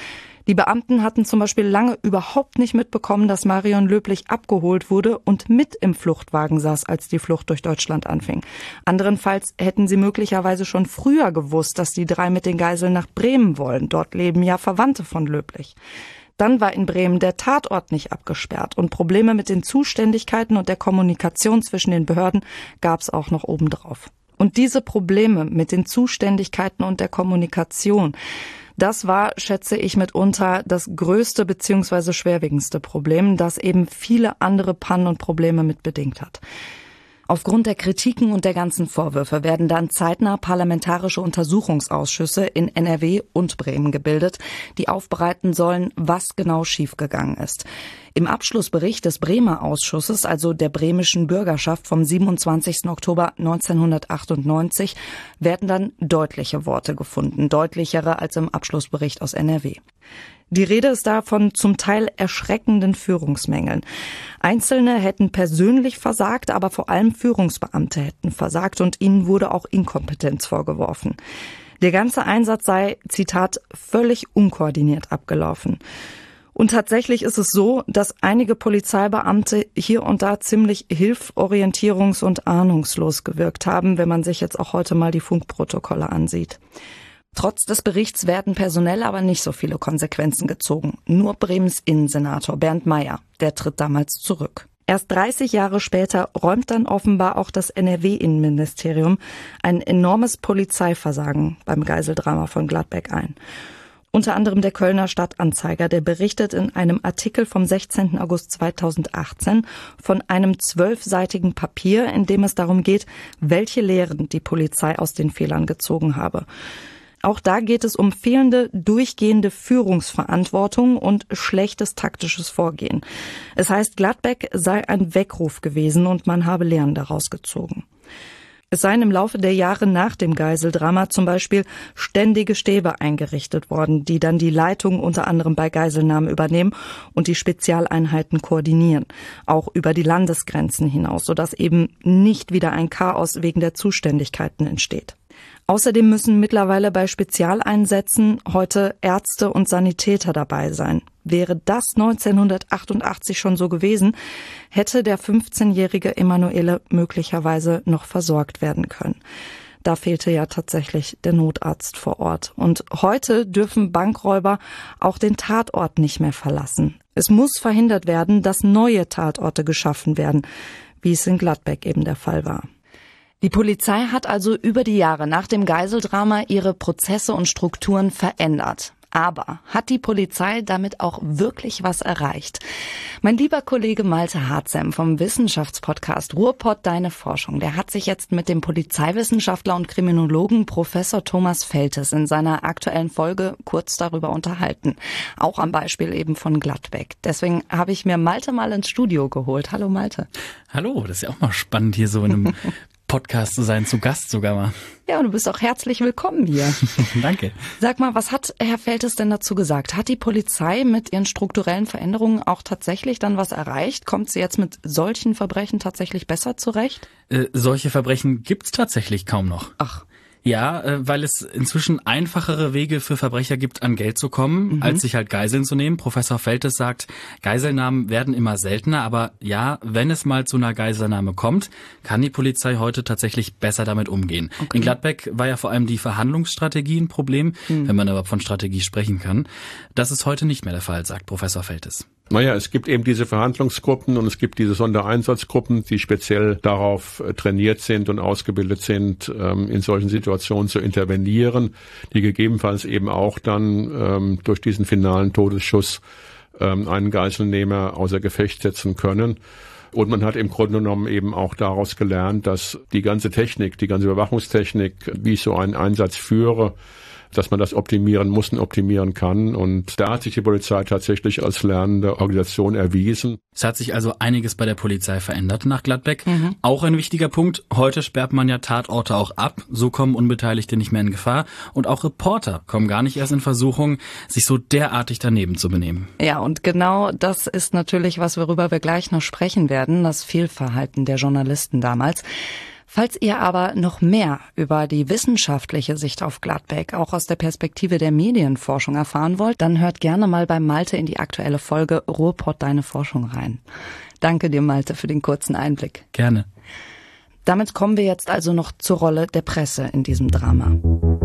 Die Beamten hatten zum Beispiel lange überhaupt nicht mitbekommen, dass Marion Löblich abgeholt wurde und mit im Fluchtwagen saß, als die Flucht durch Deutschland anfing. Anderenfalls hätten sie möglicherweise schon früher gewusst, dass die 3 mit den Geiseln nach Bremen wollen. Dort leben ja Verwandte von Löblich. Dann war in Bremen der Tatort nicht abgesperrt und Probleme mit den Zuständigkeiten und der Kommunikation zwischen den Behörden gab es auch noch obendrauf. Und diese Probleme mit den Zuständigkeiten und der Kommunikation, das war, schätze ich, mitunter das größte bzw. schwerwiegendste Problem, das eben viele andere Pannen und Probleme mit bedingt hat. Aufgrund der Kritiken und der ganzen Vorwürfe werden dann zeitnah parlamentarische Untersuchungsausschüsse in NRW und Bremen gebildet, die aufbereiten sollen, was genau schiefgegangen ist. Im Abschlussbericht des Bremer Ausschusses, also der bremischen Bürgerschaft vom 27. Oktober 1998, werden dann deutliche Worte gefunden, deutlichere als im Abschlussbericht aus NRW. Die Rede ist da von zum Teil erschreckenden Führungsmängeln. Einzelne hätten persönlich versagt, aber vor allem Führungsbeamte hätten versagt und ihnen wurde auch Inkompetenz vorgeworfen. Der ganze Einsatz sei, Zitat, völlig unkoordiniert abgelaufen. Und tatsächlich ist es so, dass einige Polizeibeamte hier und da ziemlich orientierungs- und ahnungslos gewirkt haben, wenn man sich jetzt auch heute mal die Funkprotokolle ansieht. Trotz des Berichts werden personell aber nicht so viele Konsequenzen gezogen. Nur Bremens Innensenator Bernd Meier, der tritt damals zurück. Erst 30 Jahre später räumt dann offenbar auch das NRW-Innenministerium ein enormes Polizeiversagen beim Geiseldrama von Gladbeck ein. Unter anderem der Kölner Stadtanzeiger, der berichtet in einem Artikel vom 16. August 2018 von einem 12-seitigen Papier, in dem es darum geht, welche Lehren die Polizei aus den Fehlern gezogen habe. Auch da geht es um fehlende, durchgehende Führungsverantwortung und schlechtes taktisches Vorgehen. Es heißt, Gladbeck sei ein Weckruf gewesen und man habe Lehren daraus gezogen. Es seien im Laufe der Jahre nach dem Geiseldrama zum Beispiel ständige Stäbe eingerichtet worden, die dann die Leitung unter anderem bei Geiselnahmen übernehmen und die Spezialeinheiten koordinieren, auch über die Landesgrenzen hinaus, sodass eben nicht wieder ein Chaos wegen der Zuständigkeiten entsteht. Außerdem müssen mittlerweile bei Spezialeinsätzen heute Ärzte und Sanitäter dabei sein. Wäre das 1988 schon so gewesen, hätte der 15-jährige Emanuele möglicherweise noch versorgt werden können. Da fehlte ja tatsächlich der Notarzt vor Ort. Und heute dürfen Bankräuber auch den Tatort nicht mehr verlassen. Es muss verhindert werden, dass neue Tatorte geschaffen werden, wie es in Gladbeck eben der Fall war. Die Polizei hat also über die Jahre nach dem Geiseldrama ihre Prozesse und Strukturen verändert. Aber hat die Polizei damit auch wirklich was erreicht? Mein lieber Kollege Malte Harzem vom Wissenschaftspodcast Ruhrpott Deine Forschung, der hat sich jetzt mit dem Polizeiwissenschaftler und Kriminologen Professor Thomas Feltes in seiner aktuellen Folge kurz darüber unterhalten. Auch am Beispiel eben von Gladbeck. Deswegen habe ich mir Malte mal ins Studio geholt. Hallo Malte. Hallo, das ist ja auch mal spannend, hier so in einem Podcast zu sein, zu Gast sogar mal. Ja, und du bist auch herzlich willkommen hier. Danke. Sag mal, was hat Herr Feltes denn dazu gesagt? Hat die Polizei mit ihren strukturellen Veränderungen auch tatsächlich dann was erreicht? Kommt sie jetzt mit solchen Verbrechen tatsächlich besser zurecht? Solche Verbrechen gibt's tatsächlich kaum noch. Ach. Ja, weil es inzwischen einfachere Wege für Verbrecher gibt, an Geld zu kommen, als sich halt Geiseln zu nehmen. Professor Feltes sagt, Geiselnahmen werden immer seltener, aber ja, wenn es mal zu einer Geiselnahme kommt, kann die Polizei heute tatsächlich besser damit umgehen. Okay. In Gladbeck war ja vor allem die Verhandlungsstrategie ein Problem, wenn man aber von Strategie sprechen kann. Das ist heute nicht mehr der Fall, sagt Professor Feltes. Naja, es gibt eben diese Verhandlungsgruppen und es gibt diese Sondereinsatzgruppen, die speziell darauf trainiert sind und ausgebildet sind, in solchen Situationen zu intervenieren, die gegebenenfalls eben auch dann durch diesen finalen Todesschuss einen Geiselnehmer außer Gefecht setzen können. Und man hat im Grunde genommen eben auch daraus gelernt, dass die ganze Technik, die ganze Überwachungstechnik, wie ich so einen Einsatz führe, dass man das optimieren muss und optimieren kann. Und da hat sich die Polizei tatsächlich als lernende Organisation erwiesen. Es hat sich also einiges bei der Polizei verändert nach Gladbeck. Auch ein wichtiger Punkt, heute sperrt man ja Tatorte auch ab. So kommen Unbeteiligte nicht mehr in Gefahr. Und auch Reporter kommen gar nicht erst in Versuchung, sich so derartig daneben zu benehmen. Ja, und genau das ist natürlich was, worüber wir gleich noch sprechen werden, das Fehlverhalten der Journalisten damals. Falls ihr aber noch mehr über die wissenschaftliche Sicht auf Gladbeck, auch aus der Perspektive der Medienforschung erfahren wollt, dann hört gerne mal bei Malte in die aktuelle Folge Ruhrpott Deine Forschung rein. Danke dir, Malte, für den kurzen Einblick. Gerne. Damit kommen wir jetzt also noch zur Rolle der Presse in diesem Drama.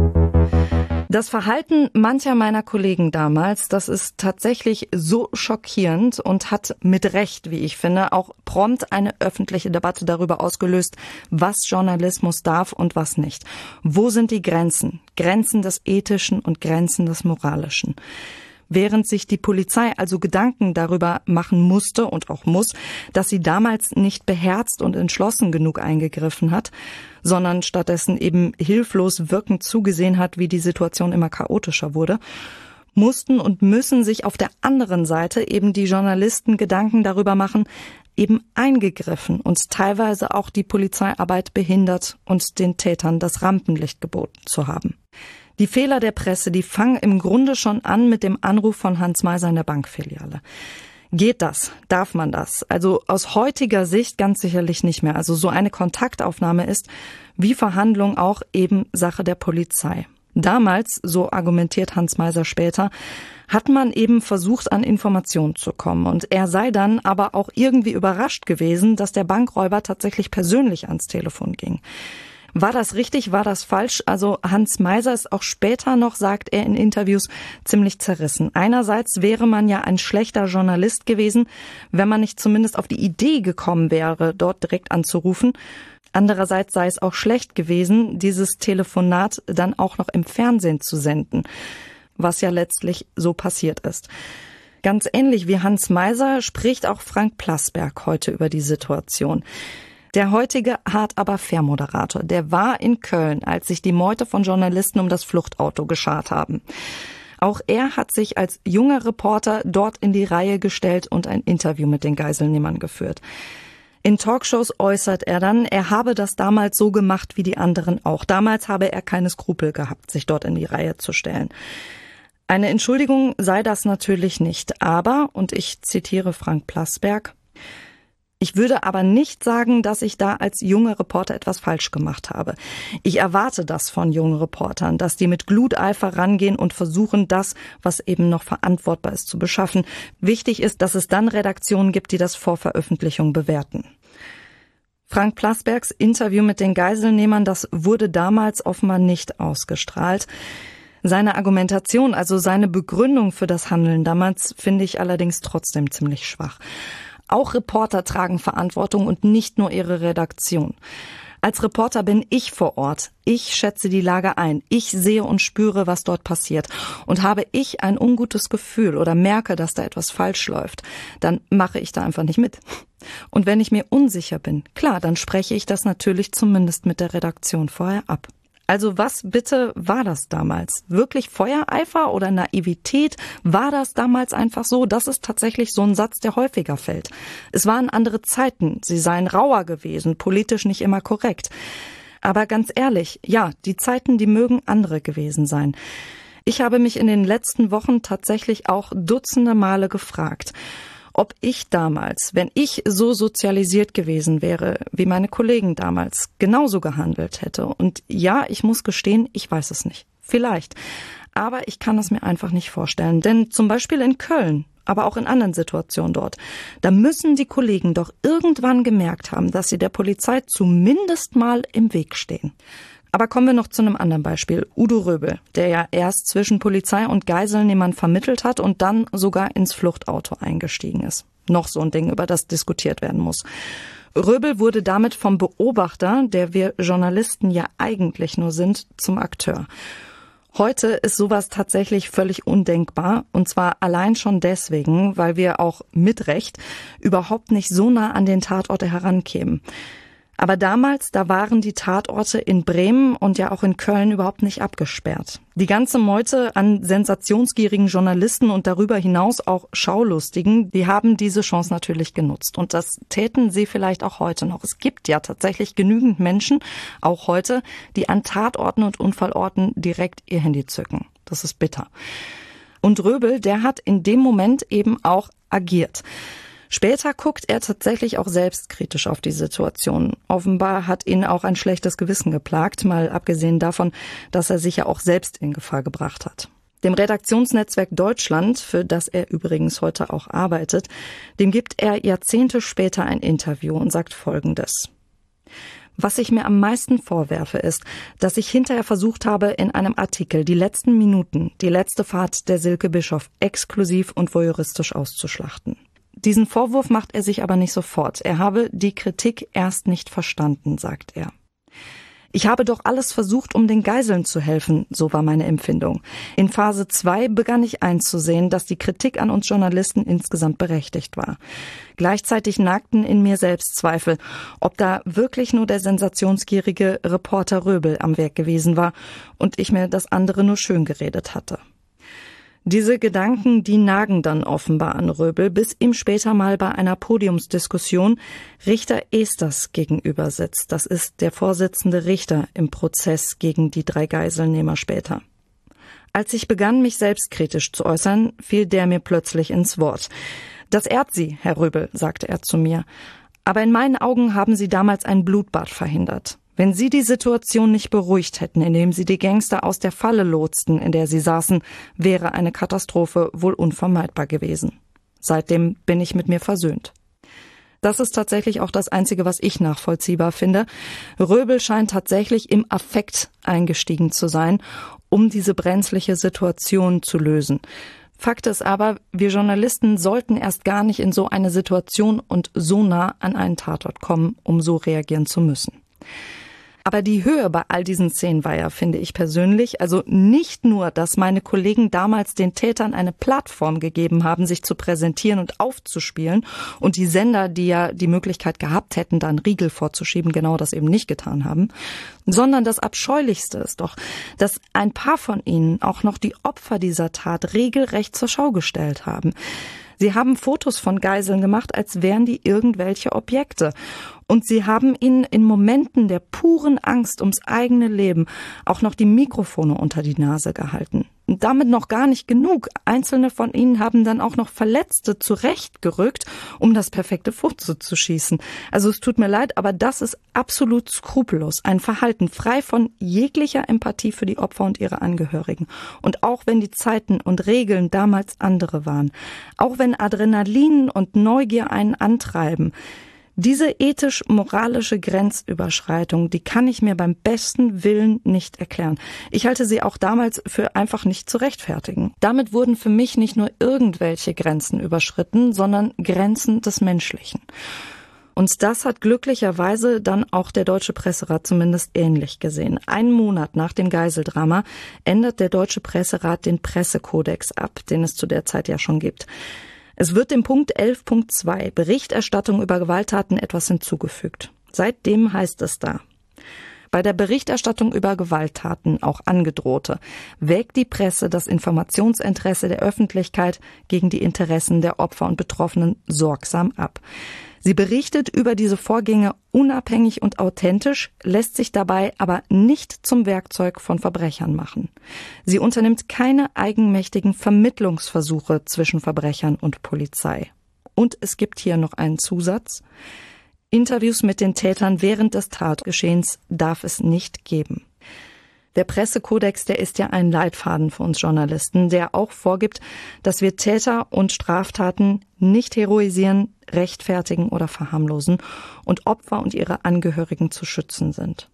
Das Verhalten mancher meiner Kollegen damals, das ist tatsächlich so schockierend und hat mit Recht, wie ich finde, auch prompt eine öffentliche Debatte darüber ausgelöst, was Journalismus darf und was nicht. Wo sind die Grenzen? Grenzen des Ethischen und Grenzen des Moralischen. Während sich die Polizei also Gedanken darüber machen musste und auch muss, dass sie damals nicht beherzt und entschlossen genug eingegriffen hat, sondern stattdessen eben hilflos wirkend zugesehen hat, wie die Situation immer chaotischer wurde, mussten und müssen sich auf der anderen Seite eben die Journalisten Gedanken darüber machen, eben eingegriffen und teilweise auch die Polizeiarbeit behindert und den Tätern das Rampenlicht geboten zu haben. Die Fehler der Presse, die fangen im Grunde schon an mit dem Anruf von Hans Meiser in der Bankfiliale. Geht das? Darf man das? Also aus heutiger Sicht ganz sicherlich nicht mehr. Also so eine Kontaktaufnahme ist, wie Verhandlung, auch eben Sache der Polizei. Damals, so argumentiert Hans Meiser später, hat man eben versucht, an Informationen zu kommen. Und er sei dann aber auch irgendwie überrascht gewesen, dass der Bankräuber tatsächlich persönlich ans Telefon ging. War das richtig, war das falsch? Also Hans Meiser ist auch später noch, sagt er in Interviews, ziemlich zerrissen. Einerseits wäre man ja ein schlechter Journalist gewesen, wenn man nicht zumindest auf die Idee gekommen wäre, dort direkt anzurufen. Andererseits sei es auch schlecht gewesen, dieses Telefonat dann auch noch im Fernsehen zu senden, was ja letztlich so passiert ist. Ganz ähnlich wie Hans Meiser spricht auch Frank Plasberg heute über die Situation. Der heutige Hart aber fair Moderator, der war in Köln, als sich die Meute von Journalisten um das Fluchtauto geschart haben. Auch er hat sich als junger Reporter dort in die Reihe gestellt und ein Interview mit den Geiselnehmern geführt. In Talkshows äußert er dann, er habe das damals so gemacht wie die anderen auch. Damals habe er keine Skrupel gehabt, sich dort in die Reihe zu stellen. Eine Entschuldigung sei das natürlich nicht, aber, und ich zitiere Frank Plasberg, ich würde aber nicht sagen, dass ich da als junger Reporter etwas falsch gemacht habe. Ich erwarte das von jungen Reportern, dass die mit Gluteifer rangehen und versuchen, das, was eben noch verantwortbar ist, zu beschaffen. Wichtig ist, dass es dann Redaktionen gibt, die das vor Veröffentlichung bewerten. Frank Plasbergs Interview mit den Geiselnehmern, das wurde damals offenbar nicht ausgestrahlt. Seine Argumentation, also seine Begründung für das Handeln damals, finde ich allerdings trotzdem ziemlich schwach. Auch Reporter tragen Verantwortung und nicht nur ihre Redaktion. Als Reporter bin ich vor Ort. Ich schätze die Lage ein. Ich sehe und spüre, was dort passiert. Und habe ich ein ungutes Gefühl oder merke, dass da etwas falsch läuft, dann mache ich da einfach nicht mit. Und wenn ich mir unsicher bin, klar, dann spreche ich das natürlich zumindest mit der Redaktion vorher ab. Also was bitte war das damals? Wirklich Feuereifer oder Naivität? War das damals einfach so? Das ist tatsächlich so ein Satz, der häufiger fällt. Es waren andere Zeiten. Sie seien rauer gewesen, politisch nicht immer korrekt. Aber ganz ehrlich, ja, die Zeiten, die mögen andere gewesen sein. Ich habe mich in den letzten Wochen tatsächlich auch dutzende Male gefragt, ob ich damals, wenn ich so sozialisiert gewesen wäre, wie meine Kollegen damals, genauso gehandelt hätte. Und ja, ich muss gestehen, ich weiß es nicht. Vielleicht. Aber ich kann es mir einfach nicht vorstellen. Denn zum Beispiel in Köln, aber auch in anderen Situationen dort, da müssen die Kollegen doch irgendwann gemerkt haben, dass sie der Polizei zumindest mal im Weg stehen. Aber kommen wir noch zu einem anderen Beispiel. Udo Röbel, der ja erst zwischen Polizei und Geiselnehmern vermittelt hat und dann sogar ins Fluchtauto eingestiegen ist. Noch so ein Ding, über das diskutiert werden muss. Röbel wurde damit vom Beobachter, der wir Journalisten ja eigentlich nur sind, zum Akteur. Heute ist sowas tatsächlich völlig undenkbar, und zwar allein schon deswegen, weil wir auch mit Recht überhaupt nicht so nah an den Tatorte herankämen. Aber damals, da waren die Tatorte in Bremen und ja auch in Köln überhaupt nicht abgesperrt. Die ganze Meute an sensationsgierigen Journalisten und darüber hinaus auch Schaulustigen, die haben diese Chance natürlich genutzt. Und das täten sie vielleicht auch heute noch. Es gibt ja tatsächlich genügend Menschen, auch heute, die an Tatorten und Unfallorten direkt ihr Handy zücken. Das ist bitter. Und Röbel, der hat in dem Moment eben auch agiert. Später guckt er tatsächlich auch selbstkritisch auf die Situation. Offenbar hat ihn auch ein schlechtes Gewissen geplagt, mal abgesehen davon, dass er sich ja auch selbst in Gefahr gebracht hat. Dem Redaktionsnetzwerk Deutschland, für das er übrigens heute auch arbeitet, dem gibt er Jahrzehnte später ein Interview und sagt Folgendes: Was ich mir am meisten vorwerfe, ist, dass ich hinterher versucht habe, in einem Artikel die letzten Minuten, die letzte Fahrt der Silke Bischof exklusiv und voyeuristisch auszuschlachten. Diesen Vorwurf macht er sich aber nicht sofort. Er habe die Kritik erst nicht verstanden, sagt er. Ich habe doch alles versucht, um den Geiseln zu helfen, so war meine Empfindung. In Phase 2 begann ich einzusehen, dass die Kritik an uns Journalisten insgesamt berechtigt war. Gleichzeitig nagten in mir Selbstzweifel, ob da wirklich nur der sensationsgierige Reporter Röbel am Werk gewesen war und ich mir das andere nur schön geredet hatte. Diese Gedanken, die nagen dann offenbar an Röbel, bis ihm später mal bei einer Podiumsdiskussion Richter Esters gegenüber sitzt. Das ist der Vorsitzende Richter im Prozess gegen die 3 Geiselnehmer später. Als ich begann, mich selbstkritisch zu äußern, fiel der mir plötzlich ins Wort. Das ehrt Sie, Herr Röbel, sagte er zu mir. Aber in meinen Augen haben Sie damals ein Blutbad verhindert. Wenn Sie die Situation nicht beruhigt hätten, indem Sie die Gangster aus der Falle lotsten, in der sie saßen, wäre eine Katastrophe wohl unvermeidbar gewesen. Seitdem bin ich mit mir versöhnt. Das ist tatsächlich auch das Einzige, was ich nachvollziehbar finde. Röbel scheint tatsächlich im Affekt eingestiegen zu sein, um diese brenzliche Situation zu lösen. Fakt ist aber, wir Journalisten sollten erst gar nicht in so eine Situation und so nah an einen Tatort kommen, um so reagieren zu müssen. Aber die Höhe bei all diesen Szenen war ja, finde ich persönlich, also nicht nur, dass meine Kollegen damals den Tätern eine Plattform gegeben haben, sich zu präsentieren und aufzuspielen und die Sender, die ja die Möglichkeit gehabt hätten, da einen Riegel vorzuschieben, genau das eben nicht getan haben, sondern das Abscheulichste ist doch, dass ein paar von ihnen auch noch die Opfer dieser Tat regelrecht zur Schau gestellt haben. Sie haben Fotos von Geiseln gemacht, als wären die irgendwelche Objekte. Und sie haben ihnen in Momenten der puren Angst ums eigene Leben auch noch die Mikrofone unter die Nase gehalten. Und damit noch gar nicht genug. Einzelne von ihnen haben dann auch noch Verletzte zurechtgerückt, um das perfekte Foto zu schießen. Also es tut mir leid, aber das ist absolut skrupellos. Ein Verhalten frei von jeglicher Empathie für die Opfer und ihre Angehörigen. Und auch wenn die Zeiten und Regeln damals andere waren, auch wenn Adrenalin und Neugier einen antreiben, diese ethisch-moralische Grenzüberschreitung, die kann ich mir beim besten Willen nicht erklären. Ich halte sie auch damals für einfach nicht zu rechtfertigen. Damit wurden für mich nicht nur irgendwelche Grenzen überschritten, sondern Grenzen des Menschlichen. Und das hat glücklicherweise dann auch der Deutsche Presserat zumindest ähnlich gesehen. 1 Monat nach dem Geiseldrama ändert der Deutsche Presserat den Pressekodex ab, den es zu der Zeit ja schon gibt. Es wird dem Punkt 11.2 Berichterstattung über Gewalttaten etwas hinzugefügt. Seitdem heißt es da: Bei der Berichterstattung über Gewalttaten, auch angedrohte, wägt die Presse das Informationsinteresse der Öffentlichkeit gegen die Interessen der Opfer und Betroffenen sorgsam ab. Sie berichtet über diese Vorgänge unabhängig und authentisch, lässt sich dabei aber nicht zum Werkzeug von Verbrechern machen. Sie unternimmt keine eigenmächtigen Vermittlungsversuche zwischen Verbrechern und Polizei. Und es gibt hier noch einen Zusatz: Interviews mit den Tätern während des Tatgeschehens darf es nicht geben. Der Pressekodex, der ist ja ein Leitfaden für uns Journalisten, der auch vorgibt, dass wir Täter und Straftaten nicht heroisieren, rechtfertigen oder verharmlosen und Opfer und ihre Angehörigen zu schützen sind.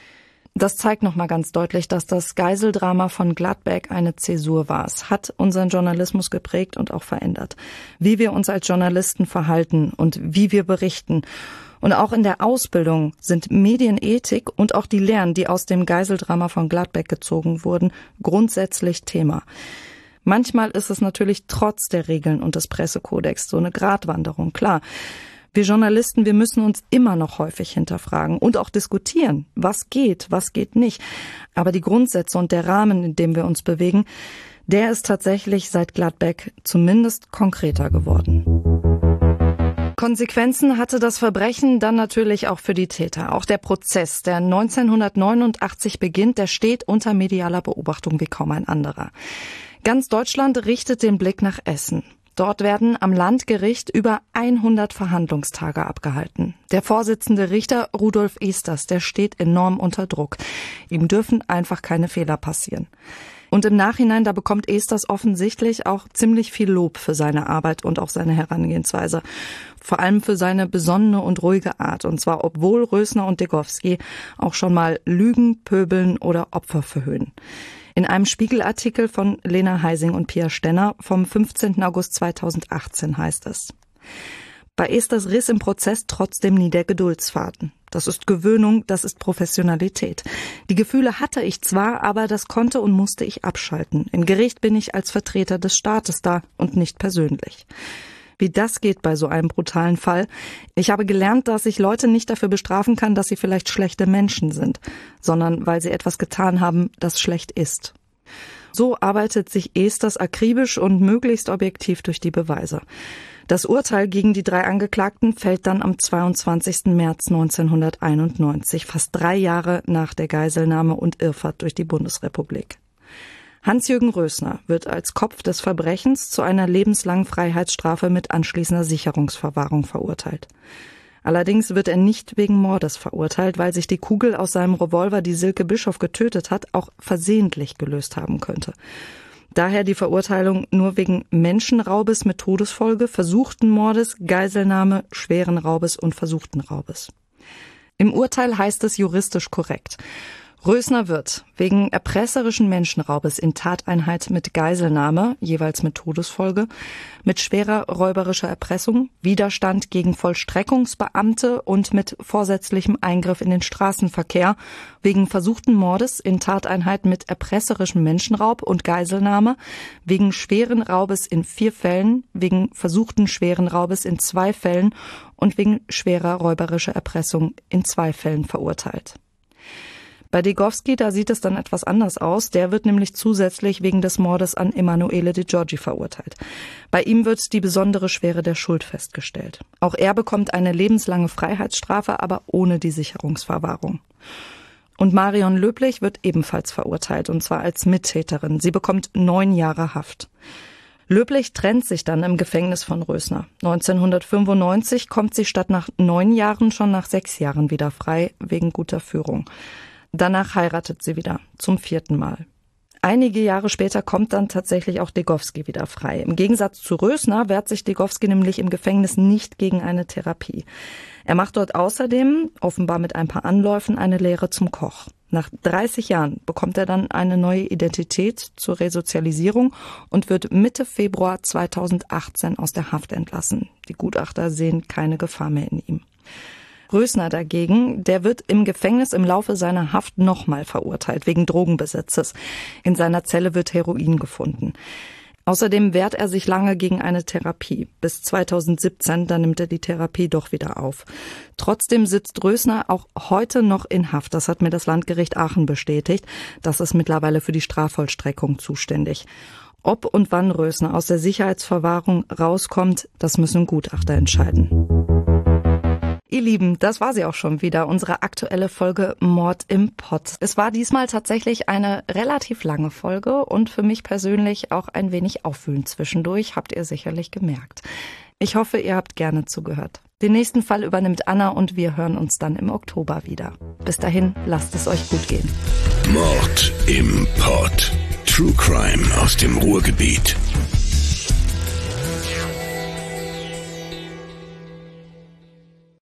Das zeigt nochmal ganz deutlich, dass das Geiseldrama von Gladbeck eine Zäsur war. Es hat unseren Journalismus geprägt und auch verändert. Wie wir uns als Journalisten verhalten und wie wir berichten. Und auch in der Ausbildung sind Medienethik und auch die Lehren, die aus dem Geiseldrama von Gladbeck gezogen wurden, grundsätzlich Thema. Manchmal ist es natürlich trotz der Regeln und des Pressekodex so eine Gratwanderung, klar. Wir Journalisten, wir müssen uns immer noch häufig hinterfragen und auch diskutieren, was geht nicht. Aber die Grundsätze und der Rahmen, in dem wir uns bewegen, der ist tatsächlich seit Gladbeck zumindest konkreter geworden. Konsequenzen hatte das Verbrechen dann natürlich auch für die Täter. Auch der Prozess, der 1989 beginnt, der steht unter medialer Beobachtung wie kaum ein anderer. Ganz Deutschland richtet den Blick nach Essen. Dort werden am Landgericht über 100 Verhandlungstage abgehalten. Der Vorsitzende Richter Rudolf Esters, der steht enorm unter Druck. Ihm dürfen einfach keine Fehler passieren. Und im Nachhinein, da bekommt Esters offensichtlich auch ziemlich viel Lob für seine Arbeit und auch seine Herangehensweise. Vor allem für seine besonnene und ruhige Art. Und zwar obwohl Rösner und Degowski auch schon mal lügen, pöbeln oder Opfer verhöhnen. In einem Spiegelartikel von Lena Heising und Pia Stenner vom 15. August 2018 heißt es: Bei Esters riss im Prozess trotzdem nie der Geduldsfaden. Das ist Gewöhnung, das ist Professionalität. Die Gefühle hatte ich zwar, aber das konnte und musste ich abschalten. Im Gericht bin ich als Vertreter des Staates da und nicht persönlich. Wie das geht bei so einem brutalen Fall. Ich habe gelernt, dass ich Leute nicht dafür bestrafen kann, dass sie vielleicht schlechte Menschen sind, sondern weil sie etwas getan haben, das schlecht ist. So arbeitet sich Esters akribisch und möglichst objektiv durch die Beweise. Das Urteil gegen die 3 Angeklagten fällt dann am 22. März 1991, fast 3 Jahre nach der Geiselnahme und Irrfahrt durch die Bundesrepublik. Hans-Jürgen Rösner wird als Kopf des Verbrechens zu einer lebenslangen Freiheitsstrafe mit anschließender Sicherungsverwahrung verurteilt. Allerdings wird er nicht wegen Mordes verurteilt, weil sich die Kugel aus seinem Revolver, die Silke Bischof getötet hat, auch versehentlich gelöst haben könnte. Daher die Verurteilung nur wegen Menschenraubes mit Todesfolge, versuchten Mordes, Geiselnahme, schweren Raubes und versuchten Raubes. Im Urteil heißt es juristisch korrekt: Rösner wird wegen erpresserischen Menschenraubes in Tateinheit mit Geiselnahme, jeweils mit Todesfolge, mit schwerer räuberischer Erpressung, Widerstand gegen Vollstreckungsbeamte und mit vorsätzlichem Eingriff in den Straßenverkehr, wegen versuchten Mordes in Tateinheit mit erpresserischem Menschenraub und Geiselnahme, wegen schweren Raubes in 4 Fällen, wegen versuchten schweren Raubes in 2 Fällen und wegen schwerer räuberischer Erpressung in 2 Fällen verurteilt. Bei Degowski, da sieht es dann etwas anders aus. Der wird nämlich zusätzlich wegen des Mordes an Emanuele De Giorgi verurteilt. Bei ihm wird die besondere Schwere der Schuld festgestellt. Auch er bekommt eine lebenslange Freiheitsstrafe, aber ohne die Sicherungsverwahrung. Und Marion Löblich wird ebenfalls verurteilt, und zwar als Mittäterin. Sie bekommt 9 Jahre Haft. Löblich trennt sich dann im Gefängnis von Rösner. 1995 kommt sie statt nach 9 Jahren schon nach 6 Jahren wieder frei, wegen guter Führung. Danach heiratet sie wieder, zum 4. Mal. Einige Jahre später kommt dann tatsächlich auch Degowski wieder frei. Im Gegensatz zu Rösner wehrt sich Degowski nämlich im Gefängnis nicht gegen eine Therapie. Er macht dort außerdem, offenbar mit ein paar Anläufen, eine Lehre zum Koch. Nach 30 Jahren bekommt er dann eine neue Identität zur Resozialisierung und wird Mitte Februar 2018 aus der Haft entlassen. Die Gutachter sehen keine Gefahr mehr in ihm. Rösner dagegen, der wird im Gefängnis im Laufe seiner Haft nochmal verurteilt, wegen Drogenbesitzes. In seiner Zelle wird Heroin gefunden. Außerdem wehrt er sich lange gegen eine Therapie. Bis 2017, da nimmt er die Therapie doch wieder auf. Trotzdem sitzt Rösner auch heute noch in Haft. Das hat mir das Landgericht Aachen bestätigt. Das ist mittlerweile für die Strafvollstreckung zuständig. Ob und wann Rösner aus der Sicherheitsverwahrung rauskommt, das müssen Gutachter entscheiden. Ihr Lieben, das war sie auch schon wieder, unsere aktuelle Folge Mord im Pott. Es war diesmal tatsächlich eine relativ lange Folge und für mich persönlich auch ein wenig aufwühlend zwischendurch, habt ihr sicherlich gemerkt. Ich hoffe, ihr habt gerne zugehört. Den nächsten Fall übernimmt Anna und wir hören uns dann im Oktober wieder. Bis dahin, lasst es euch gut gehen. Mord im Pott. True Crime aus dem Ruhrgebiet.